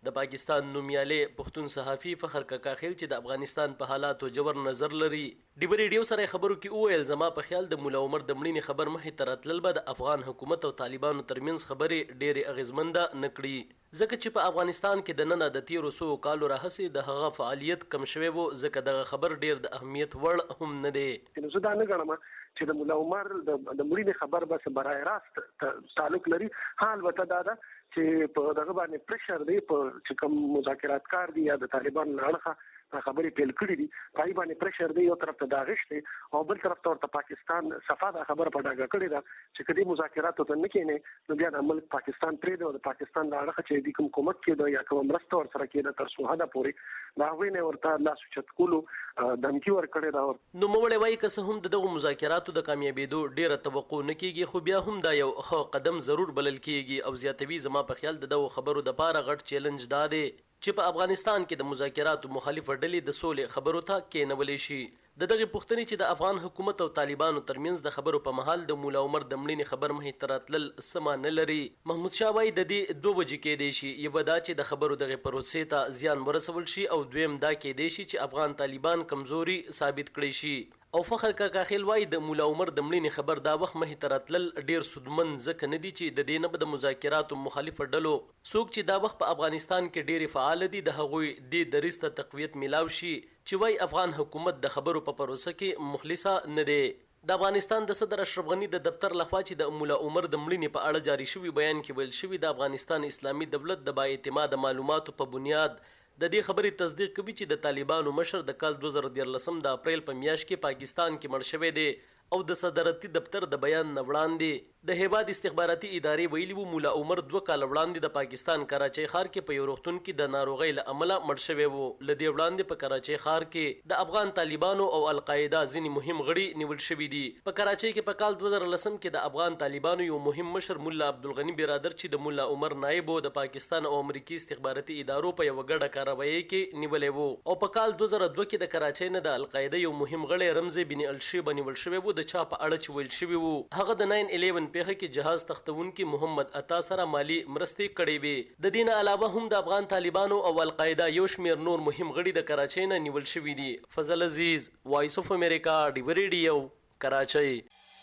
د پاکستان نومیالي پښتون صحافي فخر کاکا خیل چې د افغانستان په حالاتو جبر نظر لري ډیبر ریډیو سره خبرو کې وویل زما په خیال د مولا عمر د مړینې خبر مخې ته راتلل به د افغان حکومت او طالبانو ترمنځ خبرې ډېرې اغیزمنده نه کړي ځکه چې په افغانستان کې د ننه د تیرو څو کالو راهیسې د هغه فعالیت کم شوی و ځکه دغه خبر ډېر د اهمیت وړ هم نه دی زه دا نه ګڼم چې د مولا عمر د مړینې خبر بس برای راست تعلق لري حال وته دا ده چې په دغه باندې پریشر دی په چې کوم مذاکرات کار دي یا د طالبان اړخه خبرې پیل کړې دي پای باندې پریشر دی یو طرف ته دا غشته او بل طرف ته پاکستان صفه دا خبره په ډاګه کړې ده چې کدي مذاکرات ته نه کېنه نو بیا د ملک پاکستان پرې دی او د پاکستان د اړخه چې د کوم حکومت کې دا یا کوم مرسته ور سره کېده تر څو هدا پورې دا وینه ورته لاس چت کولو دمکی ور کړې دا نو موړې وای که هم دغه مذاکراتو د کامیابیدو ډیره توقع نه کیږي خو بیا هم دا یو ښه قدم ضرور بلل کیږي او زیاتوي زما په خیال دغه خبرو د پاره غټ چیلنج دا دی چې په افغانستان کې د مذاکراتو مخالف ډلې د سولې خبرو ته کېنولې شي د دغه پښتنې چې د افغان حکومت او طالبانو ترمنځ د خبرو په محل د مولا عمر د مړینې خبر مه تراتل سما نه لري محمود شاه وای د دې دوه وجې کې دی شي یو دا چې د خبرو دغه پروسې ته زیان ورسول شي او دویم دا کې دی شي چې افغان طالبان کمزوري ثابت کړي شي او فخر کاکا خیل وای د مولا عمر د مړینې خبر دا وخت مه تراتل ډیر سودمن ځکه نه دي چې د دې نه د مذاکراتو مخالف ډلو څوک چې دا وخت په افغانستان کې ډیر فعال دي د هغوی د دریسته تقویت ملاو شي چې وای افغان حکومت د خبرو په پروسه کې مخلصه نه دی د افغانستان د صدر اشرف غنی د دفتر لخوا چې د مولا عمر د مړینې په اړه جاری شوی بیان کې ویل شوی د افغانستان اسلامي دولت د با اعتماد معلوماتو په بنیاد د دې خبرې تصدیق کوي چې د طالبانو مشر د کال دوه زره دیارلسم د اپریل په میاشت کې پاکستان کې مړ شوی دی او د صدارتي دفتر د بیان نه وړاندې د هیواد استخباراتي ادارې ویلي وو مولا عمر دوه کال وړاندې د پاکستان کراچۍ ښار کې په یو روغتون کې د ناروغۍ له امله مړ شوی وو له دې وړاندې په کراچۍ ښار کې د افغان طالبانو او القاعده ځینې مهم غړي نیول شوي دي په کراچۍ کې په کال دوه زره لسم کې د افغان طالبانو یو مهم مشر مولا عبدالغني برادر چې د مولا عمر نائب د پاکستان او امریکایي استخباراتي ادارو په یو ګډه کاروایی کې نیولې وو او په کال دوه زره دوه کې د کراچۍ نه د القاعده یو مهم غړی رمزي بن الشیبه نیول شوی وو د چا په اړه چې ویل شوی وو هغه د ناین الیون پیښه کې جهاز تختونکي محمد عطا سره مالی مرستې کړې وي د دین علاوه هم د افغان طالبانو او القاعده یو شمیر نور مهم غړي د کراچۍ نه نیول شوی دي فضل عزیز وایس اف امریکا ډیو ریډیو کراچۍ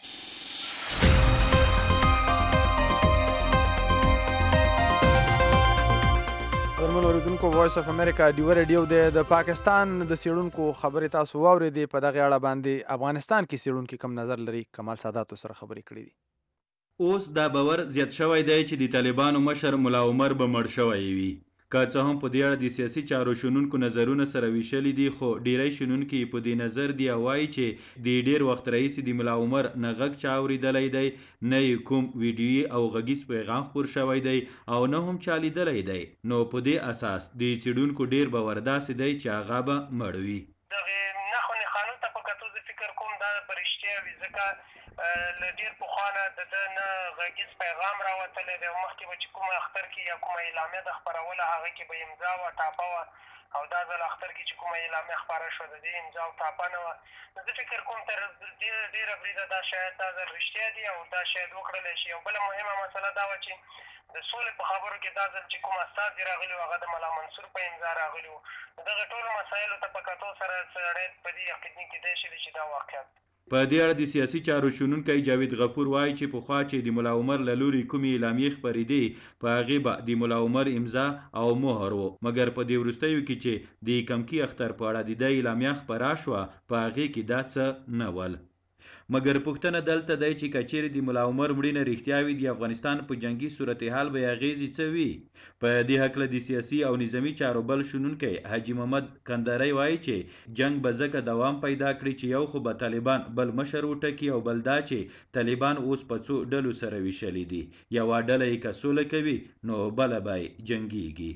درمل اوریدونکو وایس اف امریکا ډیو ریډیو د پاکستان د سیړونکو خبرې تاسو واورېدې په دغه اړه باندې افغانستان کې سیړونکي کم نظر لري کمال سادات سره خبرې کړې دي اوس دا باور زیات شوی دی چې د طالبانو مشر مولا عمر به مړ شوی وي که څه هم په دې اړه د سیاسي چارو شنونکو نظرونه سره ویشلي دي خو ډیری شنونکي په دې نظر دی وایي چې د ډیر وخت راهیسې د مولا عمر نه غږ چا اورېدلی دی نه یې کوم ویډیویي او غږیز پیغام خپور شوی دی او نه هم چا لیدلی دی نو په دې اساس د څېړونکو ډیر باور داسې دی چې هغه به مړ وي دغې نښو نښانو ته په کتو زه فکر کوم دا به رښتیا وي ځکه له ډېر پخوا نه د ده نه غږیز پیغام راوتلی دی او مخکې به چې کومه اختر کې یا کومه اعلامیه ده خپروله هغه کې به امضا وه ټاپه وه او دا ځل اختر کې چې کومه اعلامیه خپاره شوه د دې امضا او ټاپه نه وه نو زه فکر کوم تر ډېره بریده دا شاید دا ځل رښتیا دي او دا شاید وکړلی شي او بله مهمه مسله دا وه چې د سولې په خبرو کې دا ځل چې کوم استازي راغلي وو هغه د ملا منصور په امضا راغلي وو دغه ټولو مسایلو ته په کتو سره سړی په دې یقیني کېدی شي چې دا واقعیت په دې اړه د سیاسي چارو شنونکی جاوید غفور وایي چې پخوا چې د مولا عمر له لوري کومې اعلامیې خپرېدې په هغې به د مولا عمر امضا او مهر و مګر په دې وروستیو کې چې د کمکي اختر په اړه د ده اعلامیه خپره شوه په هغې کې دا څه نه ول مګر پوښتنه دلته دی چې که چیرې د مولا عمر مړینه رښتیا وي د افغانستان په جنګي صورتحال به یې اغېزې څه وي په دې هکله د سیاسي او نظامي چارو بل شنونکی حاجي محمد کندهاری وایي چې جنګ به ځکه دوام پیدا کړي چې یو خو به طالبان بل مشر وټکي او بل دا چې طالبان اوس په څو ډلو سره ویشلي دي یوه ډله یې که سوله کوي نو بله به یې جنګیږي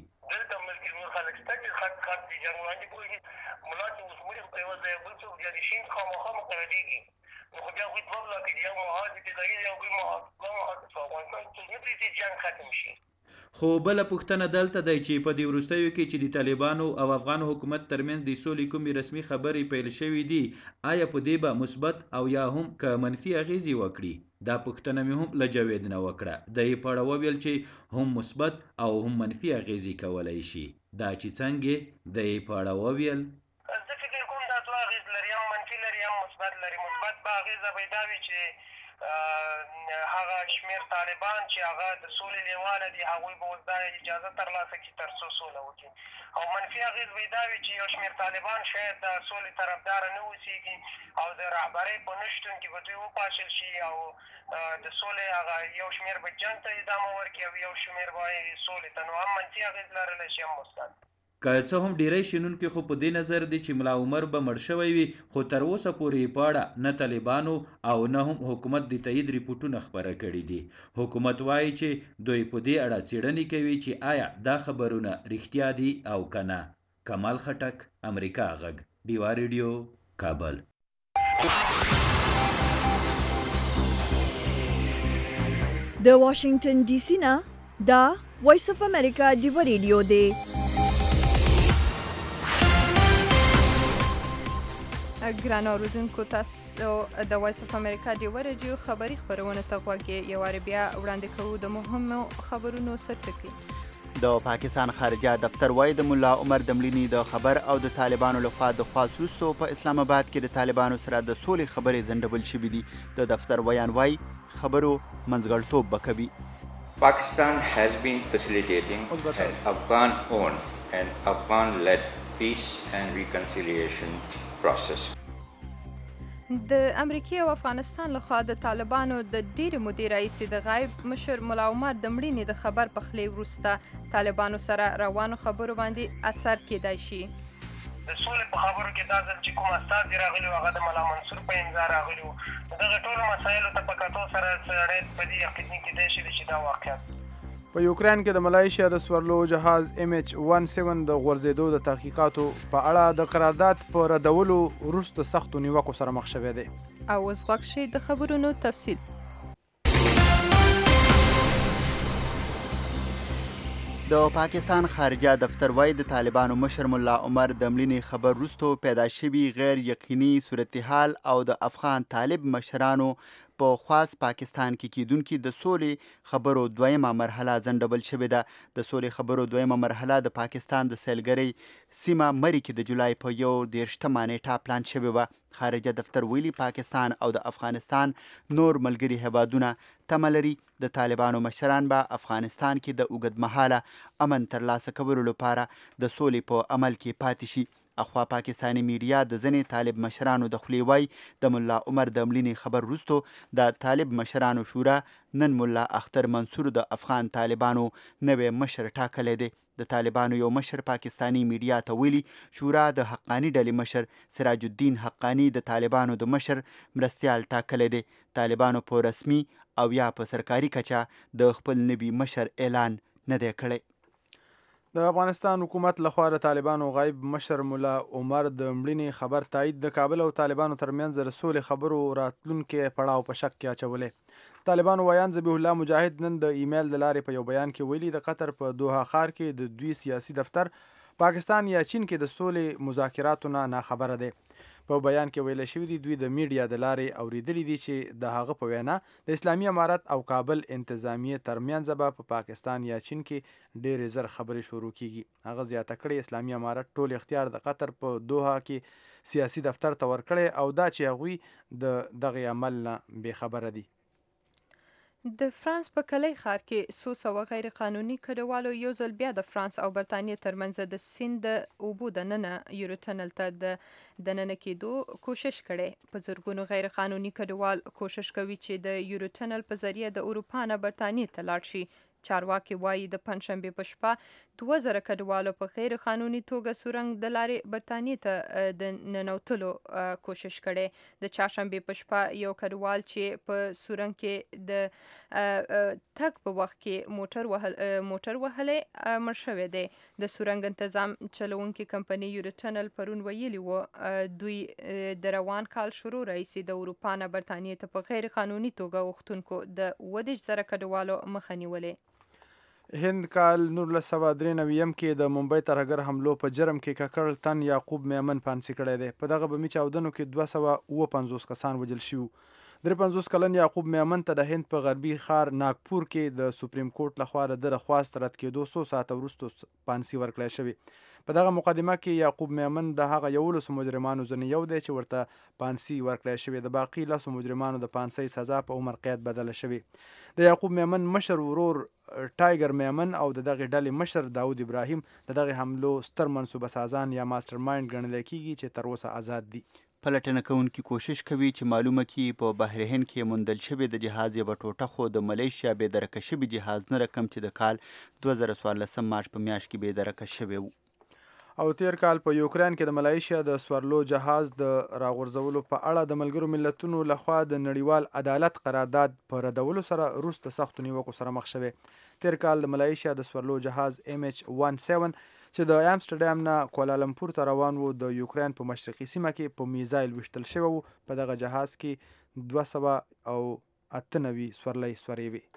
نو خو بیا هغوی دوه بلاکې دي یو محاذ ابتدایي دی هغوی محاذ په افغانستان کې نه پرېږدي جنګ ختم شي خو بله پوښتنه دلته دی چې په دې وروستیو کې چې د طالبانو او افغان حکومت ترمنځ د سولې کومې رسمي خبرې پیل شوې دي، آیا په دې به مثبت او یا هم که منفي اغیزې وکړي؟ دا پوښتنه مې هم له جاوید نه وکړه. د یې په اړه وویل چې هم مثبت او هم منفي اغیزې کولی شي. دا چې څنګه د یې په اړه وویل، زه فکر کوم دا دوه اغیز لري، هم منفي لري هم مثبت لري. مثبت به اغیزه به دا وي چې هغه شمېر طالبان چې هغه د سولې لیواله دي هغوی به اوس دا اجازه ترلاسه کړي تر څو سوله وکړي. او منفي اغیز به دا وي چې یو شمېر طالبان شاید د سولې طرفداره نه اوسېږي او د رهبرۍ په نشتون کې به دوی وپاشل شي او د سولې هغه یو شمېر به جنګ ته ادامه ورکړي او یو شمېر به سولې ته. نو هم منفي اغیز لرلی شي هم مثبت. که څه هم ډیری شنونکي خو په دې نظر دي چې ملا عمر به مړ شوی وي، خو تر اوسه پورې په اړه نه طالبانو او نه هم حکومت د تایید ریپورټونه خپاره کړي دي. حکومت وایي چې دوی په دې اړه څېړنې کوي چې آیا دا خبرونه رښتیا دي او که نه. کمال خټک، امریکا غږ، ډیوا ریډیو، کابل. د واشنگټن ډي سي نه دا وایس اف امریکا ډیوا ریډیو دی. ګران اوریدونکو، تاسو د وایس اف امریکا ډیوا ریډیو خبري خپرونه ته غوږ یې. یو وار بیا وړاندې کوو د مهمو خبرونو سرټکي. د پاکستان خارجه دفتر وایي د ملا عمر د مړینې د خبر او د طالبانو لخوا د خواست وروسته په اسلام آباد کې د طالبانو سره د سولې خبرې ځنډول شوي دي. د دفتر ویان وایي خبرو منځګړتوب به کوي. Pakistan has been facilitating an Afghan-owned and Afghan-led peace and reconciliation process. د امریکای او افغانستان لخوا د طالبانو د ډېرې مودې راهیسې د غایب مشر ملا عمر د مړینې د خبر پخلی وروسته طالبانو سره روانو خبرو باندې اثر کېدای شي. د سولې په خبرو کې دا ځل چې کوم استازي راغلي وو هغه د ملا منصور په امضا راغلي وو. دغه ټولو مسایلو ته په کتو سره سړی په دې یقیني کېدای شي چې دا واقعیت په یوکرين کې د ملایشیا د سورلو جهاز ام ایچ سیزده د غورځېدو د تحقیقاتو په اړه د قرارداد په ردولو وروسته سختو نیوکو سره مخ شوی دی. او اوس غوږ شئ د خبرونو تفصیل. د پاکستان خارجه دفتر وایي د طالبانو مشر ملا عمر د مړینې خبر وروسته پیدا شوي غیر یقیني صورتحال او د افغان طالب مشرانو په خاص پاکستان کې کیدونکي د سولې خبرو دویمه مرحله ځنډول شوې ده. د سولې خبرو دویمه مرحله د پاکستان د سیلګرۍ سیمه مری کې د جولای په یو دېرشتمه نیټه پلان شوې وه. خارجه دفتر ویلي پاکستان او د افغانستان نور ملګري هیوادونه تمه لري د طالبانو مشران به افغانستان کې د اوږدمهاله امن ترلاسه کولو لپاره د سولې په عمل کې پاتې شي. اخوا پاکستانی میډیا د ځینې طالب مشرانو د خولې وایي د ملا عمر د مړینې خبر وروسته د طالب مشرانو شورا نن ملا اختر منصور د افغان طالبانو نوی مشر ټاکلی دی. د طالبانو یو مشر پاکستانی میډیا ته ویلي شورا د حقانی ډلې مشر سراج الدین حقانی د طالبانو د مشر مرستیال ټاکلی دی. طالبانو په رسمي او یا په سرکاري کچه د خپل نوي مشر اعلان نه دی کړی. د افغانستان حکومت لخوا د طالبانو غایب مشر ملا عمر د مړینې خبر تایید د کابل او طالبانو ترمنځ د سولې خبرو راتلونکي پړاو په شک کې اچولې. طالبانو ویان ذبیح الله مجاهد نن د ایمیل د لارې په یو بیان کې ویلي د قطر په دوحه ښار کې د دوی سیاسي دفتر پاکستان یا چین کې د سولې مذاکراتو نه ناخبره دی. په بیان کې ویل شوي دي دوی د میډیا د لارې اوریدلي دي چې د هغه په وینا د اسلامي امارت او کابل انتظامیه ترمنځ به په پاکستان یا چین کې ډېرې زر خبرې شروع کیږي. هغه زیاته کړې اسلامي امارت ټول اختیار د قطر په دوحه کې سیاسي دفتر ته ورکړی او دا چې هغوی د دغه عمل نه بې خبره دي. د فرانس په کلی ښار کې څو سوه غیر قانوني کډوالو یو ځل بیا د فرانس او برطانیې ترمنځ د سیند د اوبو دننه یورو ټنل ته د دننه کېدو کوشش کړی. په زرګونو غیر قانوني کډوال کوشش کوي چې د یورو ټنل په ذریعه د اروپا نه برطانیې ته لاړ شي. چارواکي وایي د پنجشنبې په شپه دوه زره کډوالو په غیر قانوني توګه سورنګ د لارې برطانیې ته د ننوتلو کوشش کړی. د چهارشنبې په شپه یو کډوال چې په سورنګ کې د تګ په وخت کې موټر وهل موټر وهلی مړ شوی دی. د سورنګ انتظام چلوونکي کمپنۍ یورو ټنل پرون ویلي وو دوی د روان کال شروع راهیسې د اروپا نه برطانیې ته په غیر قانوني توګه غوښتونکو د اووه دېرش زره کډوالو مخه نیولې. هند کال نولس سوه درې نویم کې د ممبئی ترهګر حملو په جرم کې ککړ تن یعقوب میمن پانسي کړی دی. په دغه بمي چاودنو کې دوه سوه اوه پنځوس کسان وژل شوي. درې پنځوس کلن یعقوب میمن ته د هند په غربي ښار ناګپور کې د سپریم کورټ لخوا د ده د خواست رد کېدو څو ساعته وروسته پانسي ورکړی شوې. په دغه مقدمه کې یعقوب میمن د هغه یولسو مجرمانو ځینې یو دی چې ورته پانسي ورکړی شوې. د باقي لسو مجرمانو د پانسۍ سزا په عمر قید بدله شوې. د یعقوب میمن مشر ورور ټایګر میمن او د دغه ډلې مشر داود ابراهیم د دغه حملو ستر منصوبه سازان یا ماسټر مایند ګڼل کېږي چې تر اوسه آزاد دي. پلټنه کوونکي کوشش کوي چې معلومه کړي په بحر هند کې موندل شوې د جهاز یوه ټوټه خو د ملیشیا بېدرکه شوي جهاز نه رقم چې د کال دوه زره څوارلسم مارچ په میاشت کې بېدرکه شوی و. او تیر کال په یوکرین کې د ملایشیا د سورلو جهاز د راغورځولو په اړه د ملګرو ملتونو لخوا د نړیوال عدالت قرارداد په ردولو سره وروسته سختو نیوکو سره مخ شوی. تیر کال د ملایشیا د سورلو جهاز ایم ایچ سیزده چې د امسټرډام نه کوالالمپور ته روان و د یوکرین په مشرقي سیمه کې په میزایل ویشتل شوی و. په دغه جهاز کې دوه سوه او اته نوي سورلۍ سورې وي.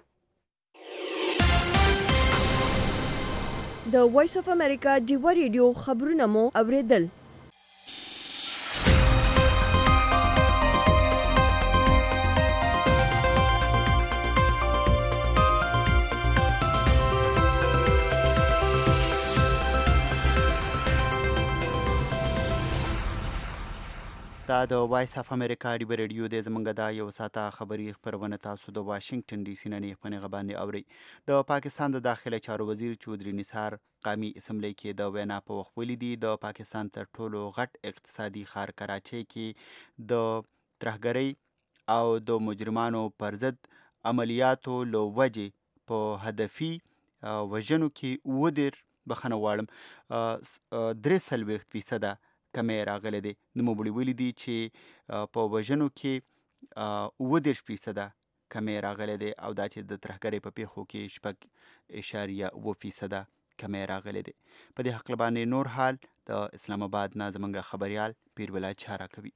د وایس اف امریکا ډیوا ریډیو خبرونه مو اوریدل. دا د وایس اف امریکا ډیوا ریډیو دی. زمونږ دا یو ساعته خبري خپرونه تاسو د واشنګټن ډي سي نه نیغ په نیغه باندې اورئ. د پاکستان د داخله چارو وزیر چودري نثار قامي اسمبلی کې د وینا په وخت ولیدي. د پاکستان تر ټولو غټ اقتصادي ښار کراچۍ کې د ترهګرۍ او د مجرمانو پر ضد عملیاتو له وجې په هدفي وژنو کې اووه دېرش بخښنه غواړم درې څلوېښت فیصده کمی راغلی دی. نوموړي ولیدي چې په وژنو کې اووه دېرش فیصده کمی راغلی دی او دا چې د ترهګرۍ په پیښو کې شپږ اشاریه اووه فیصده کمی راغلی دی. په دې هکله باندې نور حال د اسلام آباد نه زموږ خبریال پیربلا چاره کوي.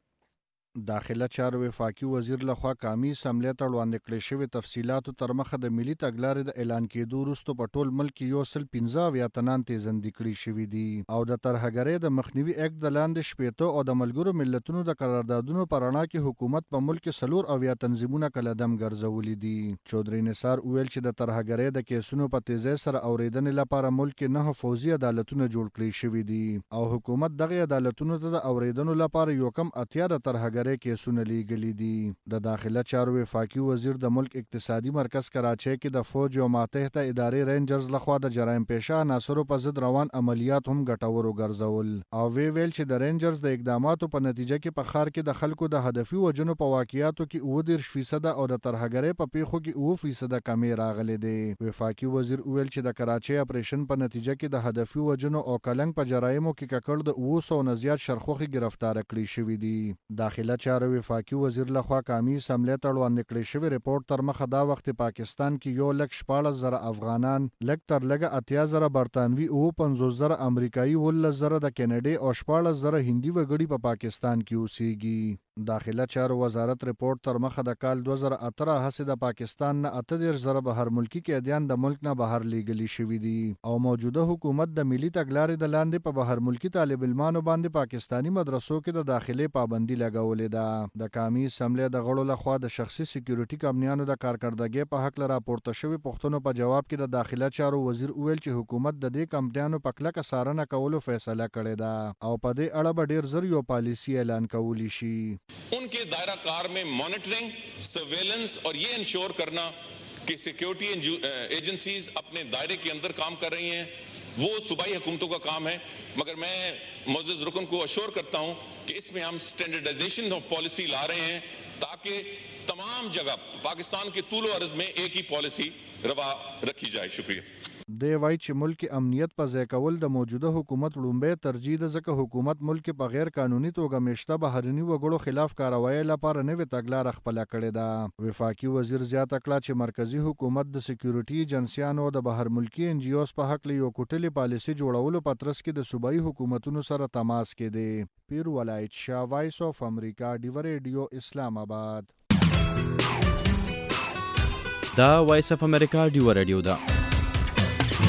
داخله چارو وفاقي وزیر لخوا قامي اسمبلی ته وړاندې کړې شوې تفصیلاتو تر مخه د ملي تګلارې د اعلان کېدو وروسته په ټول ملک کې یو سل پنځه اویا تنان تیزندي کړي شوي دي او د ترهګرۍ د مخنیوي اکټ د لاندې شپېته او د ملګرو ملتونو د قراردادونو په رڼا کې حکومت په ملک کې څلور اویا تنظیمونه قلمدم ګرځولي دي. چودري نثار وویل چې د ترهګرۍ د کیسونو په تیزۍ سره اورېدنې لپاره ملک کې نهه فوزي عدالتونه جوړ کړي شوي دي او حکومت دغه عدالتونو ته د اورېدنو لپاره یو کم اتیا د ترهګرۍ کیسونه لیږلي دي. د داخله چارو وفاقي وزیر د ملک اقتصادي مرکز کراچۍ کې د فوج او ماتحته ادارې رینجرز لخوا د جرایم پیشه عناصرو په ضد روان عملیات هم ګټور وګرځول او وی ویل چې د رینجرز د اقداماتو په نتیجه کې په ښار کې د خلکو د هدفي وژنو په واقعیاتو کې اووه دېرش فیصده او د ترهګرۍ په پیښو کې اووه فیصده کمی راغلی دی. وفاقي وزیر ویل چې د کراچۍ اپریشن په نتیجه کې د هدفي وژنو او کلنګ په جرایمو کې ککړ د اوه سوه نه زیات شرخوښې ګرفتاره کړي شوي دي. داخله چارو وفاقي وزیر لخوا قامي اسمبلی ته وړاندې کړی شوی ریپورت تر مخه دا وخت پاکستان کې یو لک شپاړس زره افغانان، لږ تر لږه اتیا زره برطانوي، اووه پنځوس زره امریکایي، اوولس زره د کینیډا او شپاړس زره هندي وګړي په پاکستان کې اوسېږي. داخله چارو وزارت ریپورت تر مخه د کال دوه زره اتره هسې د پاکستان نه اته دېرش زره بهر ملکي قیدیان د ملک نه بهر لیږلي شوي دي او موجوده حکومت د ملي تګلارې د لاندې په بهر ملکي طالب علمانو باندې پاکستاني مدرسو کې د داخلي پابندي لګولې ده. د قامي اسمبلی د غړو لخوا د شخصي سکیورټي کمپنیانو د کارکردګۍ په هکله راپورته شوي پوښتنو په جواب کې د داخله چارو وزیر وویل چې حکومت د دې کمپنیانو په کلکه څارنه کولو فیصله کړې ده او په دې اړه به ډېر ژر یو پالیسي اعلان کولی شي. उनके दायरा कार में monitoring, surveillance और ये इंश्योर करना कि security agencies अपने दायरे के अंदर काम कर रही हैं, वो सूबाई हुकूमतों का काम है. मगर मैं मोअज़्ज़ज़ रुकन को अश्योर करता हूँ कि इसमें हम स्टैंडर्डाइजेशन ऑफ पॉलिसी ला रहे हैं ताकि तमाम जगह पाकिस्तान के तूल अर्ज़ में एक ही पॉलिसी रवा रखी जाए. शुक्रिया. دی وایي چې ملک امنیت په ځای کول د موجوده حکومت لومبۍ ترجیح ده ځکه حکومت ملک په غیر قانوني توګه میشته بهرني وګړو خلاف کاروایۍ لپاره نوې تګلاره خپله کړې ده. وفاقي وزیر زیاته کړه چې مرکزي حکومت د سکیورټي ایجنسیانو د بهر ملکي ان جی اوز په هکله یو کوټلې پالیسي جوړولو په ترڅ کې د صوبایي حکومتونو سره تماس کې دی. پیر ولایت شاه، وایس اف امریکا، ډیوا ریډیو، اسلام آباد. دا وایس اف امریکا ډیوا ریډیو ده.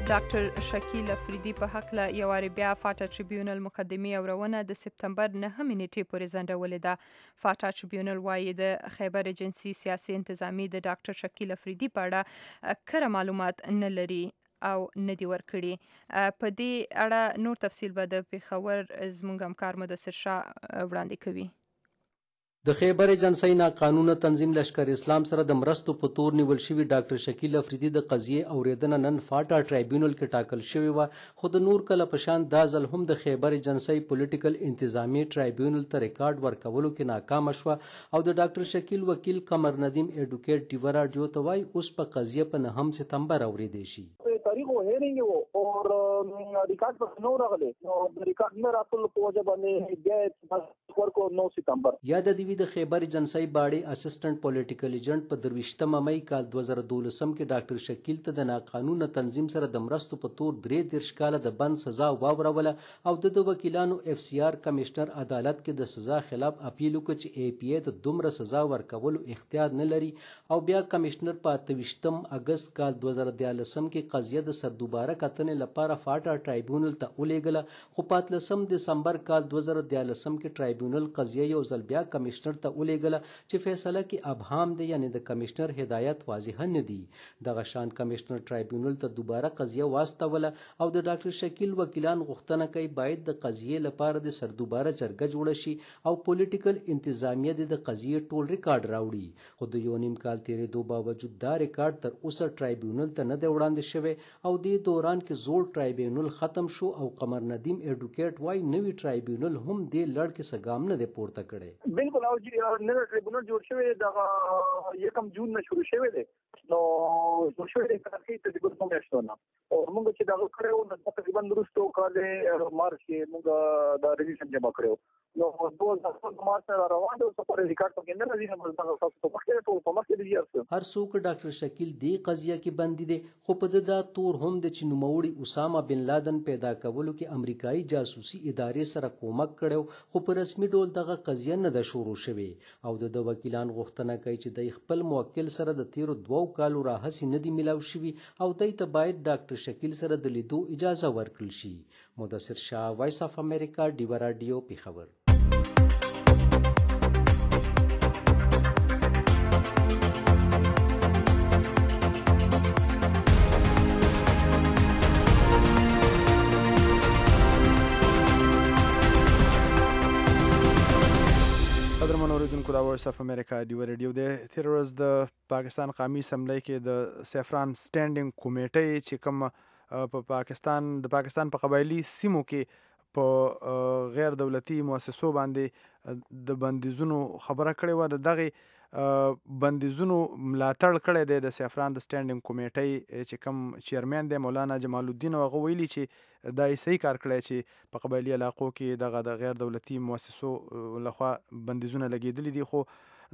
ډاکټر شکیل افریدي په هکله یو وارې بیا فاټا ټریبیونل مقدمې اورونه د سپتمبر نهمې نیټې پورې ځنډولې ده. فاټا ټریبیونل وایي د خیبر ایجنسي سیاسي انتظامی د ډاکټر شکیل افریدي په اړه کره معلومات نه لري او نه دی ورکړي. په دې اړه نور تفصیل به د پېښور زموږ همکار مدثر شاه وړاندې کوي. د خیبر ایجنسۍ ناقانونه تنظیم لشکر اسلام سره د مرستو په تور نیول شوي ډاکټر شکیل افریدي د قضیې اوریدنه نن فاټا ټرایبیونل کې ټاکل شوې وه، خو د نور کله په شان دا ځل هم د خیبر ایجنسۍ پولیټیکل انتظامی ټرایبیونل ته ریکارډ ورکولو کې ناکامه شوه او د ډاکټر شکیل وکیل قمر ندیم ایډوکیټ ډیوه راډیو ته وایي اوس په قضیه په نهم سپتمبر اوریدی شي. تاریخ وہ ہے نہیں وہ اور ریکارڈ پر نو رغلے ریکارڈ میں راتل په وجه باندې بیا ورکو نو سپتمبر. یا د دوی د خیبر ایجنسۍ باړې اسسټنټ پولیټیکل ایجنټ په درویشتمه مۍ کال دوه زره دولسم کې ډاکټر شکیل ته د ناقانونه تنظیم سره د مرستو په تور درې دېرش کاله د بند سزا واوروله او د د وکیلانو اف سی آر کمشنر عدالت کې د سزا خلاف اپیل وکړ چې ای پی ای ته دومره سزا ورکولو اختیار نه لري او بیا کمشنر په اته ویشتم اګست کال دوه زره دیارلسم کې قضیه د سردوباره کتنې لپاره فاټا ټرایبیونل ته ولېږله، خو په اتلسم دسمبر کال دوه زره دیارلسم کې ټرایبیونل قضیه یو ځل بیا کمشنر ته ولېږله چې فیصله کې ابهام دی، یعنی د کمشنر هدایت واضح نه دی. دغه شان کمشنر ټرایبیونل ته دوباره قضیه واستوله او د ډاکټر شکیل وکیلان غوښتنه کوي باید د قضیې لپاره د سردوباره جرګه جوړه شي او پولیټیکل انتظامیه د قضیې ټول ریکارډ راوړي، خو د یو نیم کال تیرېدو باوجود دا ریکارډ تر اوسه ټرایبیونل ته نه دی وړاندې شوی او دې دوران کې زوړ ټرایبیونل ختم شو او قمر ندیم ایډوکیټ وایي نوی ټرایبیونل هم دې لړ کې څه ګام نه دی پورته کړی. بالکل او نوی ټرایبیونل جوړ شوی د یکم جون نه شروع شوی دی نو جوړ شوی دی کارکې ته د ګورنمنت میاشتونه او موږ چې دا کړو نو تقریبا وروسته کال مارچ کې موږ دا ریلیشن جمع کړو نو دوه هزار مارچ را روان دي په ریکارډ کې نه راځي نو موږ تاسو په مخکې ټول په مخکې دی یارسه هر څوک ډاکټر شکیل دې قضیه کې بندي دي، خو په دا تور هم د چې نوموړي اسامه بن لادن پیدا کولو کې امریکایي جاسوسي ادارې سره کومک کړو، خو په رسمي ډول دغه قضیه نه ده شروع شوې او د وکیلان غوښتنه کوي چې د خپل موکل سره د تیرو دوو کالو راهسې نه دي ملاو شوي او دوی ته باید ډاکټر شکیل سره د لیدو اجازه ورکړل شي. مدثر شاه، وایس اف امریکا، ډیوه راډیو، پېښور. اوریدونکو دا وایس اف امریکا ډیوه ریډیو دی. تېره ورځ د پاکستان قومي اسمبلی کې د سیفران سټینډینګ کمیټۍ چې کوم په پاکستان د پاکستان په قبایلي سیمو کې په غیر دولتي مؤسسو باندې د بندیزونو خبره کړې وه، د دغې بندیزونو ملاتړ کړی دی د سیفران د سټینډینګ کمیټۍ چې کوم چیرمین دی مولانا جمال الدین، او هغه ویلي چې دا یې صحیح کار کړی چې په قبایلي علاقو کې دغه د غیر دولتي مؤسسو لخوا بندیزونه لګېدلي دي، خو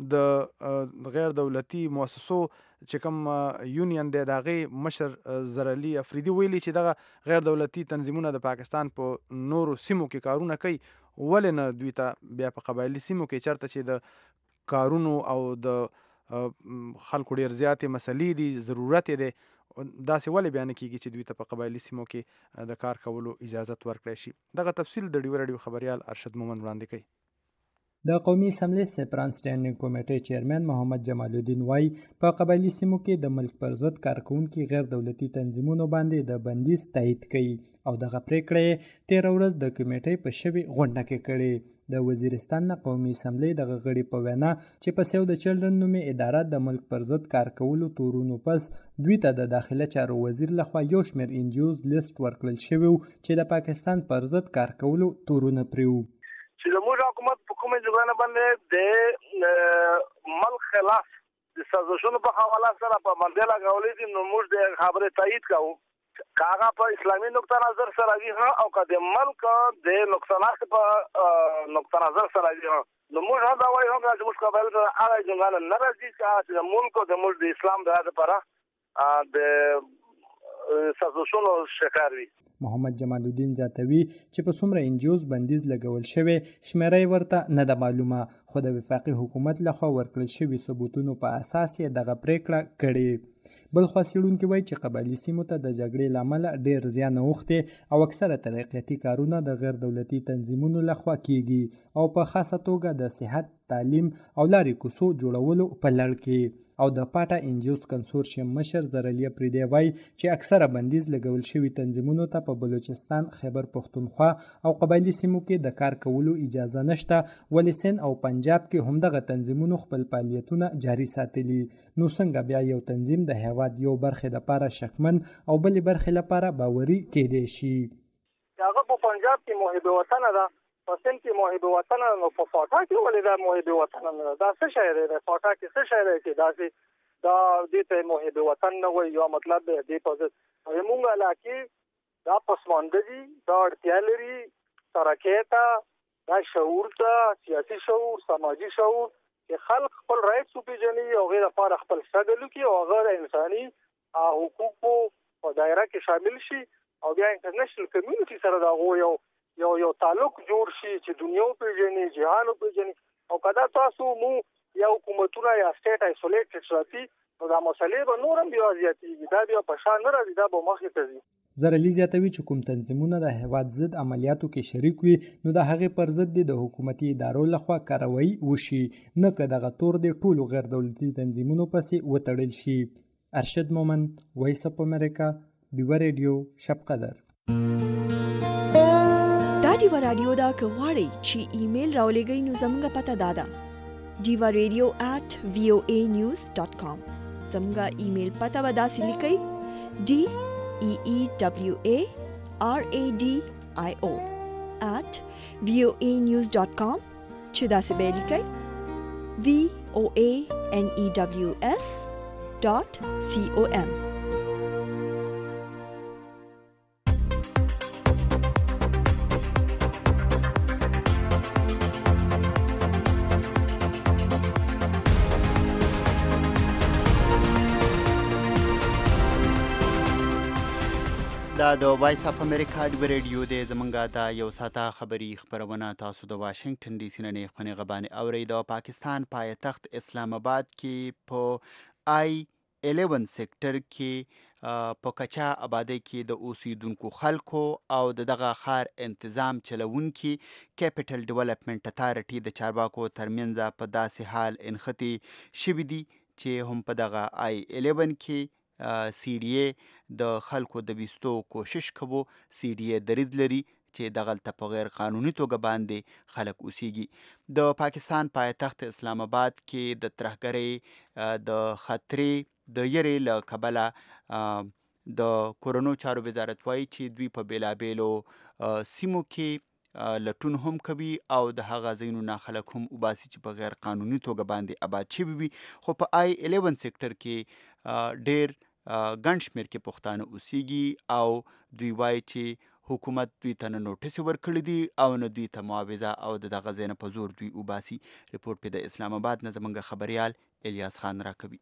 د غیر دولتي مؤسسو چې کوم یونین دی د هغې مشر زرعلي افریدي ویلي چې دغه غیر دولتي تنظیمونه د پاکستان په نورو سیمو کې کارونه کوي، ولې نه دوی ته بیا په قبایلي سیمو کې چېرته چې د کارونو او د خلکو ډېر زیاتې مسلې دي، ضرورت یې دی، داسې ولې بیا نه کېږي چې دوی ته په قبایلي سیمو کې د کار کولو اجازت ورکړی شي. دغه تفصیل د ډیوه راډیو خبریال ارشد مومند وړاندې کوي. د قومي اسمبلی سیفران سټینډینګ کمیټې چیرمن محمد جمال الدین وایي په قبایلي سیمو کې د ملک پر ضد کارکوونکي غیر دولتي تنظیمونو باندې د بندیز تایید کوي او دغه پریکړه یې تېره ورځ د کمیټې په شوې غونډه کې کړې. د وزیرستان نه قومي اسمبلی دغه غړي په وینا چې په سیو د چلډرن نومې اداره د ملک پر ضد کار کولو تورونو پس دوی ته د داخله چارو وزیر لخوا یو شمېر انجیوز لیست ورکړل شوی و چې د پاکستان پر ضد کار کولو تورونه پرې وو. چې زموږ حکومت په کومې ځایونو باندې د ملک خلاف د سازشونو په حواله سره پابندۍ لګولې دي، نو موږ د خبرې تایید کوو که هغه په اسلامي نقطه نظر سره وي او که د ملک د نقصاناتو په نقطه نظر سره وي، نو موږ هم دا وایو چې زموږ قبایلو ته هغه جنګانه نه راځي چې د ملک او زموږ د اسلام د لپاره د سازشونو شکار وي. محمد جمال الدین زیاتوي چې په څومره انجیوز بندیز لګول شوی شمیره ورته نه ده معلومه، خو د وفاقي حکومت لخوا ورکړل شوي ثبوتونو په اساس یې دغه پریکړه کړې. بل خوا څېړونکي وایي چې قبایلي سیمو ته د جګړې له امله ډېر زیان اوښتی او اکثره ترقیاتي کارونه د غیر دولتي تنظیمونو لخوا کیږي او په خاصه توګه د صحت، تعلیم او لارې کوڅو جوړولو په لړ کې. او د پاټا انجیوز کنسورشیم مشر زرلیه پریدی وایي چې اکثره بندیز لګول شوي تنظیمونو ته په بلوچستان، خیبر پښتونخوا او قبایلي سیمو کې د کار کولو اجازه نشته، ولې سند او پنجاب کې همدغه تنظیمونو خپل فعالیتونه جاري ساتلي. نو څنګه بیا یو تنظیم د هیواد یو برخې لپاره شکمن او بلې برخې لپاره باوري کېدی شي؟ هغه په پنجاب کې محب وطن ده، په سند کې محب وطن، نو په فاټا کې ولې دا محب وطن نه ده؟ دا څه شی دی؟ د فاټا کې څه شی دی چې داسې دا دې ته محب وطن نه وایي؟ یو مطلب دی دې په ضد زموږ علاقې دا پسمانده دي، دا اړتیا لري ترقۍ ته، دا شعور ته، سیاسي شعور، سماجي شعور، چې خلک خپل رایټس وپېژني او هغې لپاره خپل سټرګل وکړي او هغه د انساني حقوقو په دایره کې شامل شي او بیا انټرنیشنل کمیونټي سره د هغو یو یو یو تعلق جوړ شي چې دنیا وپېژني، جهان وپېژني. او که دا تاسو مو یا حکومتونه یا سټیټ آیسولیټډ ساتي نو دا مسلې به نور هم بیا زیاتېږي، دا بیا په شا نه راځي، دا به مخکې ته ځي. زرلی زیاتوي چې کوم تنظیمونه د هیواد ضد عملیاتو کې شریک وي نو د هغې پر ضد د حکومتي ادارو لخوا کاروایی وشي، نه که دغه تور د ټولو غیر دولتي تنظیمونو پسې وتړل شي. ارشد مومند، وایس اف امریکا، ډیوه ریډیو، شب قدر. ډیوه رادیو دا که غواړئ چې ایمیل راولېږئ نو زموږ پته دا ده ډیوه ریډیو ایٹ وی او ای نیوز ډاټ کام. زموږ ایمیل پته به داسې لیکئ ډي ای ای ډبلیو ای آر ای ډي آی او ایٹ وی او ای نیوز ډاټ کام چې داسې به یې لیکئ وی او ای این ای ډبلیو اس ډاټ سی او ایم. دا د وایس اف امریکا ډیوه ریډیو دی. زمونږ دا یو ساعته خبري خپرونه تاسو د واشنگټن ډي سي نه نیغ غبانې اورئ. د پاکستان پایتخت اسلام آباد کې په آی الیون سیکټر کې په کچا آبادی کې د اوسیدونکو خلکو او د دغه ښار انتظام چلوونکي کیپټل ډیولپمنټ اتارټي د چارواکو ترمنځ په داسې حال انختی شوي دي چې هم په دغه آی الیون کې سی ډي اے د خلکو د ویستو کوشش کوو. سی ډي اے دریځ لري چې دغلته په غیر قانوني توګه باندې خلک اوسیږي. د پاکستان پایتخت اسلام آباد کې د ترهګرۍ د خطرې د یرې له کبله د کورونو چارو وزارت وایي چې دوی په بیلابیلو سیمو کې لټون هم کوي او د هغه ځایونو نه خلک هم وباسي چې په غیر قانوني توګه باندې آباد شوي وي. خو په آی الیون سیکټر کې ډېر ګڼ شمېر کې پښتانه اوسیږي او دوی وایي چې حکومت دوی ته نه نوټس ورکړي دي او نه دوی ته معاوضه او د دغه ځای نه په زور دوی وباسي. ریپورټ پې د اسلام آباد نه زموږ خبریال الیاس خان راکوي.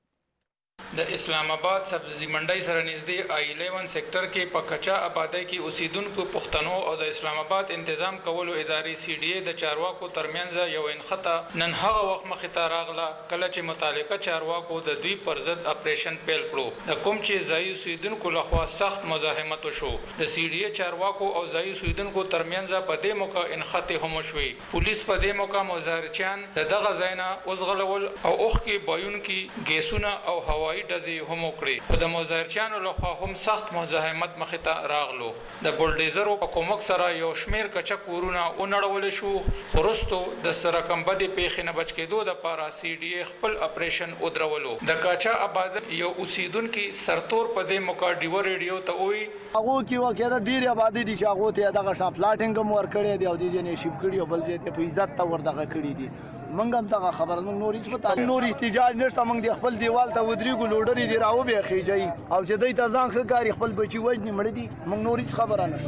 د اسلام آباد سبزی منډی سره نږدې آی الیون سیکټر کې په کچا آبادی کې اوسیدونکو پښتنو او د اسلام آباد تنظیم کولو ادارې سی ډي اے د چارواکو ترمنځ یو انخته نن هغه وخت مخې ته راغله کله چې متعلقه چارواکو د دوی پر ضد اپریشن پیل کړو. د کوم چې ځایي اوسیدونکو لخوا سخت مزاحمت وشو. د سی ډي اے چارواکو او ځایي اوسیدونکو ترمنځ په دې موقع انخته هم وشوې. پولیس په دې موقع مظاهرچیان د دغه ځای نه وزغلول او اوښکې بایونکي ګیسونه او هوایي ډزې هم وکړې. خو د مظاهرچیانو لخوا هم سخت مزاحمت مخې ته راغلو. د بولډیزرو په کومک سره یو شمېر کچه کورونه ونړولی شو. خو وروستو د سرکمبدې پیښې نه بچ کېدو دپاره سی ډي اے خپل اپریشن ودرولو. د کاچا آبادۍ یو اوسیدونکي سرتور په دې موقع ډیوه ریډیو ته وویل هغو کې واقعا ډېرې آبادۍ دي چې هغو ته یې دغه شان پلاټینګ هم ورکړی دی او دې ځای نه یې شیفټ کړي او بل ځای ته په عزت ته ور دغه کړي دي. موږ هم دغه خبره موږ نور هېڅ په نور احتجاج نشته. موږ د خپل دیوال ته ودرېږو لوډرې دې راوبې خېجوي او چې دوی ته ځان ښه کاري خپل بچي وژني مړه دي. موږ نور هېڅ خبره نشته.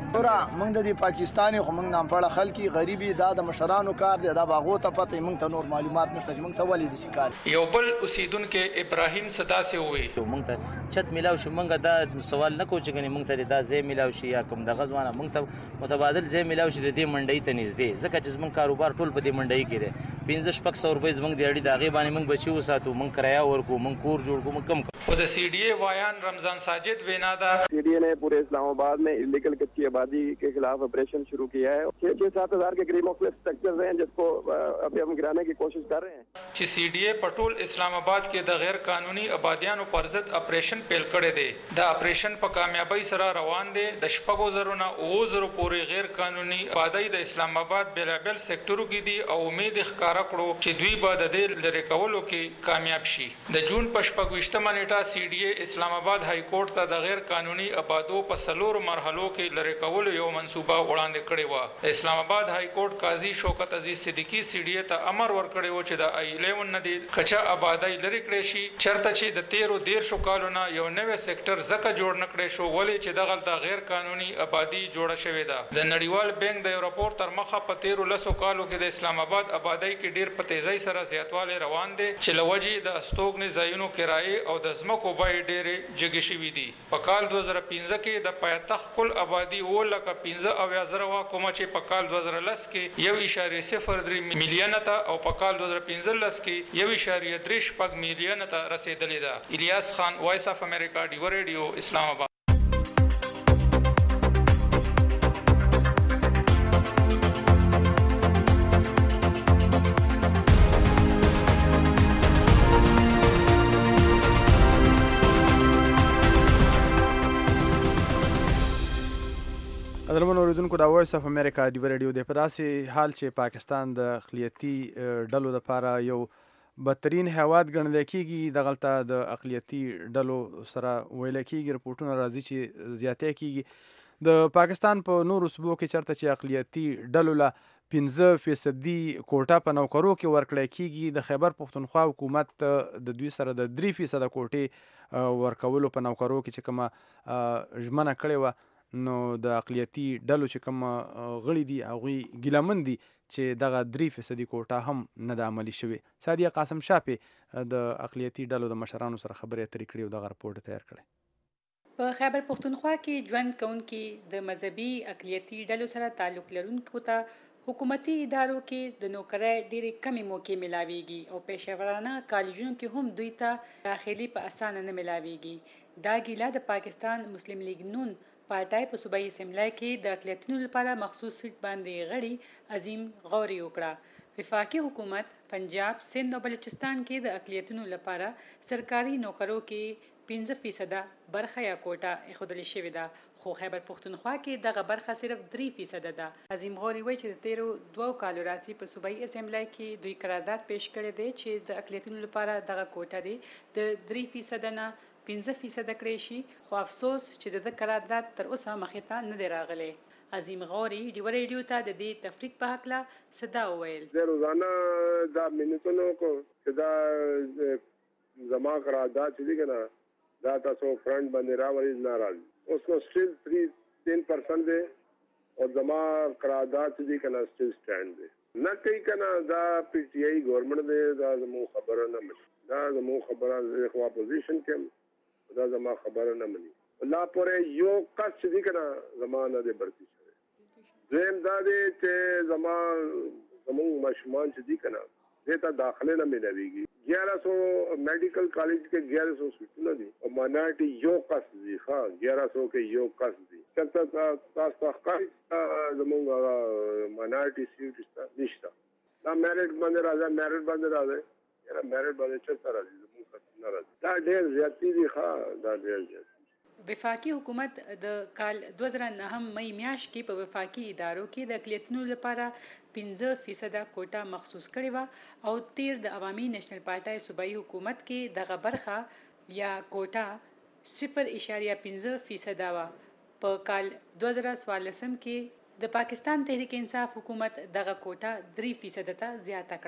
ورا موږ د پاکستاني خو موږ نام پړه خلکي غریبي دا د مشرانو کار دی دا باغو ته پته موږ ته نور معلومات نشته چې موږ څه ولې د شکار یو بل اوسیدونکو ابراهیم صدا سي وي موږ ته چت ملاو شو موږ دا سوال نه کوو چې غني موږ ته دا ځای ملاو شي یا کوم دغه ځوانه موږ ته متبادل ځای ملاو شي د دې منډۍ ته نږدې ځکه چې موږ کاروبار ټول په دې منډۍ کې دی پنځه شپږ سو روپۍ زموږ د اړې د هغې باندې موږ بچي وساتو موږ کرایه ورکو موږ کور جوړ کړو موږ کم خو د سی ڈی اے وایان رمضان ساجد وینا دا سی ڈی اے نے پورے اسلام آباد میں इलीगल कच्ची आबादी के खिलाफ ऑपरेशन शुरू किया है छह छह सात हजार के करीब मुख्तलिफ स्ट्रक्चर्स हैं जिसको अभी हम गिराने की कोशिश कर रहे हैं چې सी डी اے پټول اسلام آباد کې د غیر قانوني آبادیانو پر ضد اپریشن پیل کړی دی دا اپریشن په کامیابی سره روان دی د شپږو زرو نه اوو زرو پورې غیر قانوني آبادی د اسلام آباد بلابل سېکټرو کې دي او امید ښکارا کړو چې دوی به د دې لری کولو کې کامیاب شي د جون په شپږویشتمه نیټه سی डी اے اسلام آباد های کورټ ته د غیر قانوني آبادو په څلورو مرحلو کې لری کولو یو منصوبه وړاندې کړې و اسلام آباد های کورټ قاضي شوکت عزیز صدیقی سی डी اے ته امر ورکړی و چې د ای الیون نه دی کچا آبادی لری کړی شي چرته چې د تیرو دیر شو کالونه یو نوې سېکټر زکه جوړ نکړی شو ولې چې دغه د غیر قانوني آبادی جوړه شوې ده د نړیوال بانک د راپور تر مخه په تیرو لسو کالو کې د اسلام آباد آبادی کې ډیر په تیزی سره زیاتوالی روان دي چې لوجې د استوګنې ځایونو کرایې او د ځمکو بیې ډېرې جګې شوي دي په کال دوه زره پنځه کې د پایتخت کل آبادي اووه لکه پنځه اویا زره وه کومه چې په کال دوه زره لس کې یو اعشاریه صفر درې میلیونه ته او په کال دوه زره پنځلس کې یو اعشاریه درې شپږ میلیونه ته رسېدلې ده الیاس خان وایس اف امریکا ډیو ریډیو اسلام آباد قدرمن اوریدونکو د وایس اف امریکا ډیو ریډیو د پداسې حال چې پاکستان د اقلیتي ډلو لپاره یو بدترین هیواد ګڼل کېږي دغلته د اقلیتي ډلو سره ویل کېږي رپورټونه راځي چې زیاتې کېږي د پاکستان په نورو صوبو کې چېرته چې اقلیتي ډلو له پنځه فیصدي کوټه په نوکرو کې ورکړی کېږي د خیبر پښتونخوا حکومت د دوی سره د درې فیصده کوټې ورکولو په نوکرو کې چې کومه ژمنه کړې وه نو د اقلیتي ډلو چې کوم غړي دي هغوی ګیلمن دي چې دغه درې فیصدي کوټه هم نه ده عملي شوې سادیه قاسم شاپې د اقلیتي ډلو د مشرانو سره خبرې اترې کړي او دغه رپورټ تیار کړی په خیبر پښتونخوا کې ژوند کوونکي د مذهبي اقلیتي ډلو سره تعلق لرونکو ته حکومتي ادارو کې د نوکرۍ ډېرې کمې موقع ملاویږي او پیشورانه کالجونو کې هم دوی ته داخلي په اسانه نه ملاویږي دا ګیله د پاکستان مسلم لیگ نون پارټای په صوبایي اسمبلی کې د اقلیتونو لپاره مخصوص سیټ باندې غړي عظیم غوري وکړه وفاقي حکومت پنجاب سند او بلوچستان کې د اقلیتونو لپاره سرکاري نوکرو کې پنځه فیصده برخه یا کوټه ایښودل شوې ده خو خیبر پښتونخوا کې دغه برخه صرف درې فیصده ده عظیم غوري وایي چې د تیرو دوو کالو راسي په صوبایي اسمبلی کې دوی قرارداد پیش کړی دی چې د اقلیتونو لپاره دغه کوټه دی د درې فیصده نه پنځه فیصده کړی شي خو افسوس چې د قرارداد تر اوسه مخې ته نه دی راغلی عظیم غوري ډیو ریډیو ته د دې تفریق په هکله صدا وویل زه روزانه دا منټونو کو چې دا زما قرارداد چې دی که نه دا تاسو فرنټ باندې راولي نه راځي اوس نو سټیل تھری ټین پرسنټ دی او زما قرارداد چې دی که نه سټیل سټینډ دی نه کوي که نه دا پی ټی آی ګورنمنټ دی دا زموږ خبره نه مني دا زموږ خبره زه خو اپوزیشن کې دا زما خبره نه مني لا پورې یو کس چې دی که نه زما نه دی برتی شوی دویم دا دی چې زما زموږ ماشومان چې دي که نه دې ته داخله نه میلاویږي ګیارہ سو میډیکل کالج کې ګیارہ سو سیټونه دي او ماناټي یو کس دي ښه ګیارہ سو کې یو کس دي چلته تاسو ته ښکاري زموږ ماناټي سیټ نشته دا میرټ باندې راځي میرټ باندې راځي یاره میرټ باندې چلته راځي زموږ نه راځي دا ډېر زیاتې دي ښه دا ډېر زیات وفاقي حکومت د کال دوه زره نهم مئی میاشت کې په وفاقي ادارو کې د اقلیتونو لپاره پنځه فیصده کوټه مخصوص کړې وه او تیر د عوامي نېشنل پارټۍ صوبایي حکومت کې دغه برخه یا کوټه صفر اشاریه پنځه فیصده وه په کال دوه زره څوارلسم کې د پاکستان تحریک انصاف حکومت دغه کوټه درې فیصده ته زیاته کړه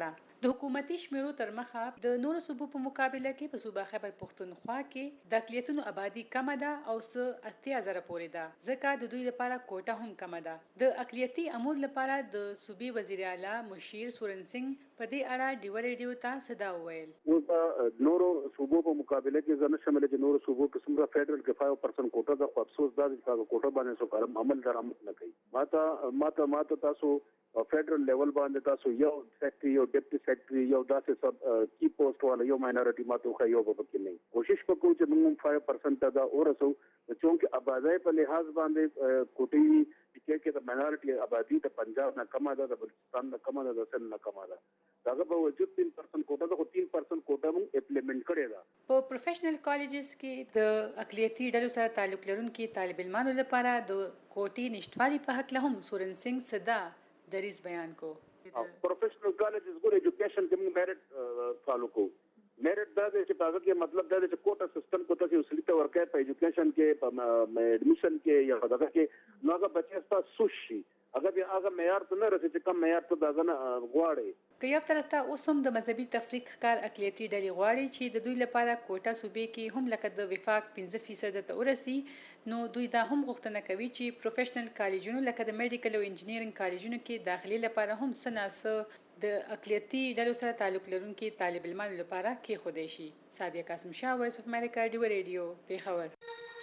د حکومتي شمیرو تر مخه د نورو صوبو په مقابله کې په صوبه خیبر پښتونخوا کې د اقلیتونو آبادی کمه ده او څه اتیا زره پورې ده، ځکه د دوی لپاره کوټه هم کمه ده. د اقلیتي امور لپاره د صوبې وزیر اعلی مشیر سورن سنگ په دې اړه ډیو ریډیو ته صدا وویل. اوس نورو صوبو په مقابله کې زنه شامل چې نورو صوبو کې څومره فیډرل کې فایو پرسنټ کوټه ده، خو افسوس دا چې تاسو کوټه باندې سو کارم عمل درآمد نه کوي. ماته ماته ماته تاسو فیډرل لیول باندې تاسو یو سیکټري یو ډیپټي سیکټري یو داسې سب کی پوسټ والا یو ماینورټي ماته خو یو په کې نه کوشش وکړو چې موږ فایو پرسنټ دا ورسو، چې آبادی په لحاظ باندې کوټي کې کې د ماینورټي آبادی د پنجاب نه کمه ده، د بلوچستان نه کمه ده، د سند نه کمه ده. داغه په وجود تین پرسنټ کوټه ده، خو تین پرسنټ کوټه موږ امپلیمنٹ کړی ده. په پروفیشنل کالجز کې د اقلیتي ډلو سره تعلق لرونکي طالب علمانو لپاره د کوټې نشټوالي په حق له هم سورن سنگ صدا دریز بیان کو. پروفیشنل کالجز ګور ایجوکیشن کې موږ میرټ فالو کوو. میرټ دا دی چې تاسو کې مطلب دا دی چې کوټه سیستم کو تاسو اصلي ته ورکه په ایجوکیشن کې په ایډمیشن کې یا دغه کې نو هغه بچی تاسو سوشي هغه به هغه معیار ته نه رسېږي چې کم معیار ته دغه نه غواړي. که یو طرف ته اوس هم د مذهبي تفریق ښکار اقلیتي ډلې غواړي چې د دوی لپاره کوټه صوبې کې هم لکه د وفاق پنځه فیصد ته ورسي، نو دوی دا هم غوښتنه کوي چې پروفیشنل کالجونو لکه د میډیکل او انجینرینګ کالجونو کې داخلي لپاره هم سناسه د اقلیتي ډلو سره تعلق لرونکي طالب علمانو لپاره کېښودی شي. سادیه قاسم شاه، وایس اف امریکا، ډیو ریډیو، پیښور.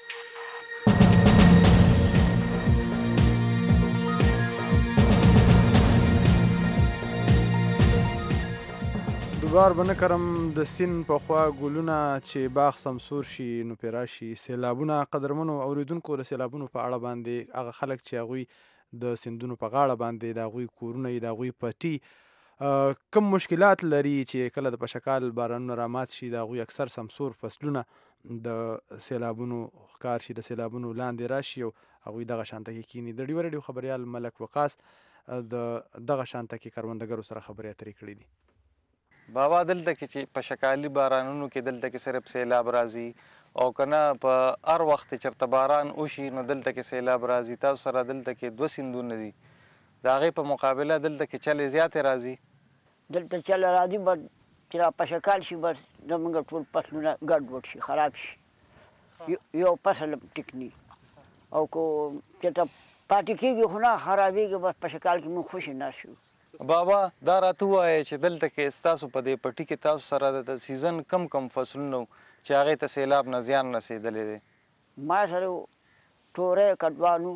دوبار بنه کرم د سین په خوا ګلونه چې باغ سمسور شي نو پیرا شي سیلابونه. قدرمنو اوریدونکو د سیلابونو په اړه باندې هغه خلک چې هغوی د سیندونو په غاړه باندې د هغوی کورونه د هغوی پټي کم مشکلات لري چې کله د پشکال بارانونه رامات شي د هغوی اکثر سمسور فصلونه د سیلابونو ښکار شي، د سیلابونو لاندې راشي او هغوی دغه شانته کې کینی. د ډیو ریډیو خبریال ملک وقاص د دغه شانته کې کروندګرو سره خبرې اترې کړې دي. بابا دلته کې چې په شکالي بارانونو کې دلته کې صرف سیلاب راځي او کنه په هر وخت چرته باران وشي نو دلته کې سیلاب راځي. تاسو سره دلته کې دوه سیندونه دي، د هغې په مقابله دلته کې چلې زیاتې راځي. دلته چله راځي بس چې را په شکال شي بس زموږ ټول فصلونه ګډوډ شي، خراب شي، یو فصل ټیک نی او کو چېرته پاتې کېږي خو نه خرابېږي، بس په شکال کې موږ خوشي نه شو. بابا دا راته ووایه چې دلته کې ستاسو په دې پټي کې تاسو سره د سیزن کم کم فصلونه چې هغې ته سیلاب نه زیان رسېدلی دی؟ ما سره تورې، کډوالو،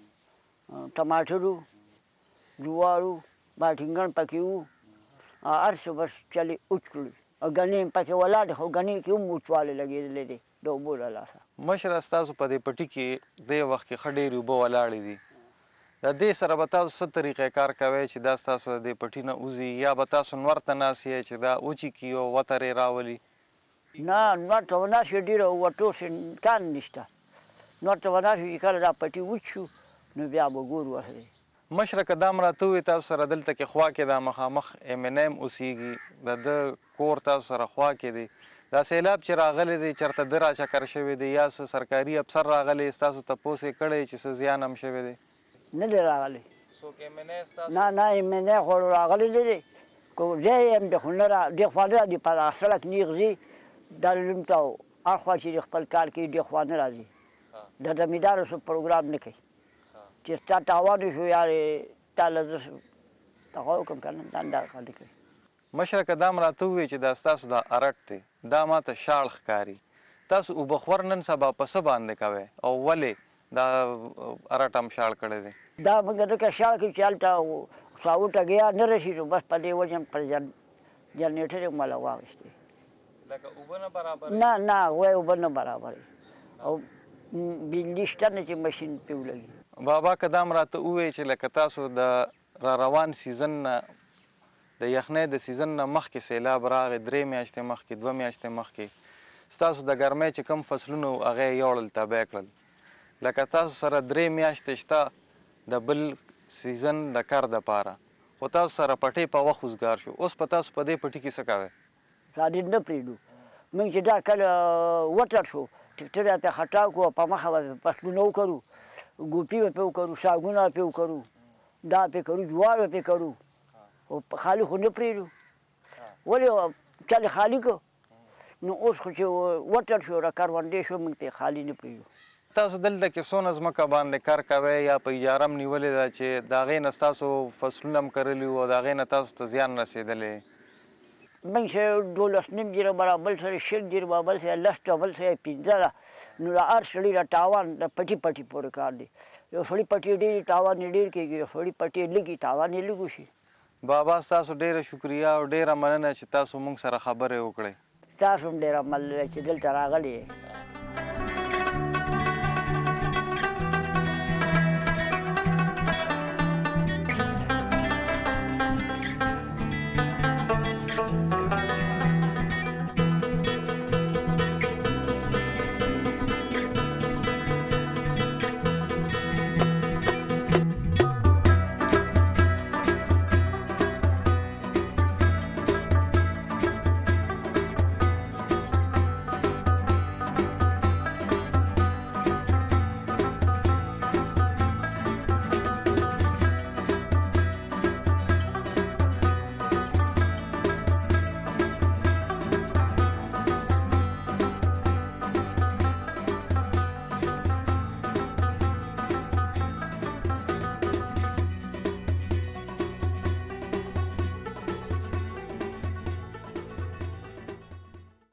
ټماټرو، جوارو، باټینګن پکې وو، هر څه بس چلې اوچ کړي او ګنې پکې ولاړې، خو ګنې کې هم اوچوالی لګېدلی دی د اوبو له لاسه. مشره ستاسو په دې پټي کې دې وخت کې ښه ډېرې اوبه ولاړې دي، د دې سره به تاسو څه طریقې کار کوئ چې دا ستاسو د دې پټي نه وځي، یا به تاسو نور ته ناست یې چې دا وچې کړي او وتر یې راولي؟ نه، نور ته وناست یې ډېره وټو امکان نشته. نور ته وناست چې کله دا پټي وچ شو نو بیا به ګورو ورسره. مشره که دا م راته ووایي تاسو سره دلته کې خوا کې دا مخامخ ایم این ایم اوسېږي، د ده کور تاسو سره خوا کې دی، دا سیلاب چې راغلی دی چېرته ده راچکر شوی دی یا څه سرکاري افسر راغلی ستاسو تپوس یې کړی چې څه زیان هم شوی دی؟ نه دی راغلی. نه نه ایم این ای خو راغلی نه دی، که ځای یې هم دی خو نه را دې خوا نه راځي، په دغه سړک نیغ ځي دارالعلوم ته او هر خوا چې د خپل کار کوي دې خوا نه راځي، د زمیندارو څه پروګرام نه کوي چې ستا تاوان شو یا تا له زه دغه وکړم که نه دا دغه نه کوي. مشره که دا م راته ووایي چې دا ستاسو دا ارټ دی دا ماته شاړ ښکاري، تاسو اوبه نن سبا په څه باندې کوئ او ولې دا ارټ هم شاړ کړی دی؟ دا موږ ځکه شاړ کړي چې هلته ساو ټګیا نه رسېږو، بس په دې وجه پر جنریټر یې مله واخېستې. لکه اوبه نه برابر؟ نه نه وایي اوبه نه برابر او بجلي شته نه چې مشین پرې ولګي. بابا که دا م راته ووایي چې لکه تاسو د را روان سیزن نه د یخنۍ د سیزن نه مخکې سیلاب راغی، درې میاشتې مخکې، دوه میاشتې مخکې ستاسو د ګرمۍ چې کوم فصلونه وو هغه یې یوړل تباه کړل، لکه تاسو سره درې میاشتې شته د بل سیزن د کار دپاره، خو تاسو سره پټۍ په وخت وزګار شو، اوس په تاسو په دې پټي کې څه کوئ؟ صادق نه پرېږدو. موږ چې دا کله وټر شو ټکټر یې پرې خټاو کړو او په مخه به فصلونه وکرو، ګوپي به پرې وکرو، ساګونه پرې وکرو، دا پرې کرو، جوار به پرې کرو، خو خالي خو نه پرېږدو. ولې چا خالی کو نو اوس خو چې وټر شو را کروندې شو موږ ته خالی نه پرېږدو. تاسو دلته کې څونه ځمکه باندې کار کوئ یا په اجاره م نیولې ده چې د هغې نه ستاسو فصلونه م کرلي وو او د هغې نه تاسو ته زیان رسېدلی؟ موږ چې دولس نیم جیره برابر سره شل جیره برابر سره لس ته بل سره پنځه ده نو د هر سړي را تاوان د پټي پټي پورې کار دی. یو سړي پټي ډېرې تاوان یې ډېر کېږي، یو سړي پټي لږي تاوان یې لږ وشي. بابا ستاسو ډېره شکریه او ډېره مننه چې تاسو موږ سره خبرې وکړئ. تاسو هم ډېره مننه چې دلته راغلي یې.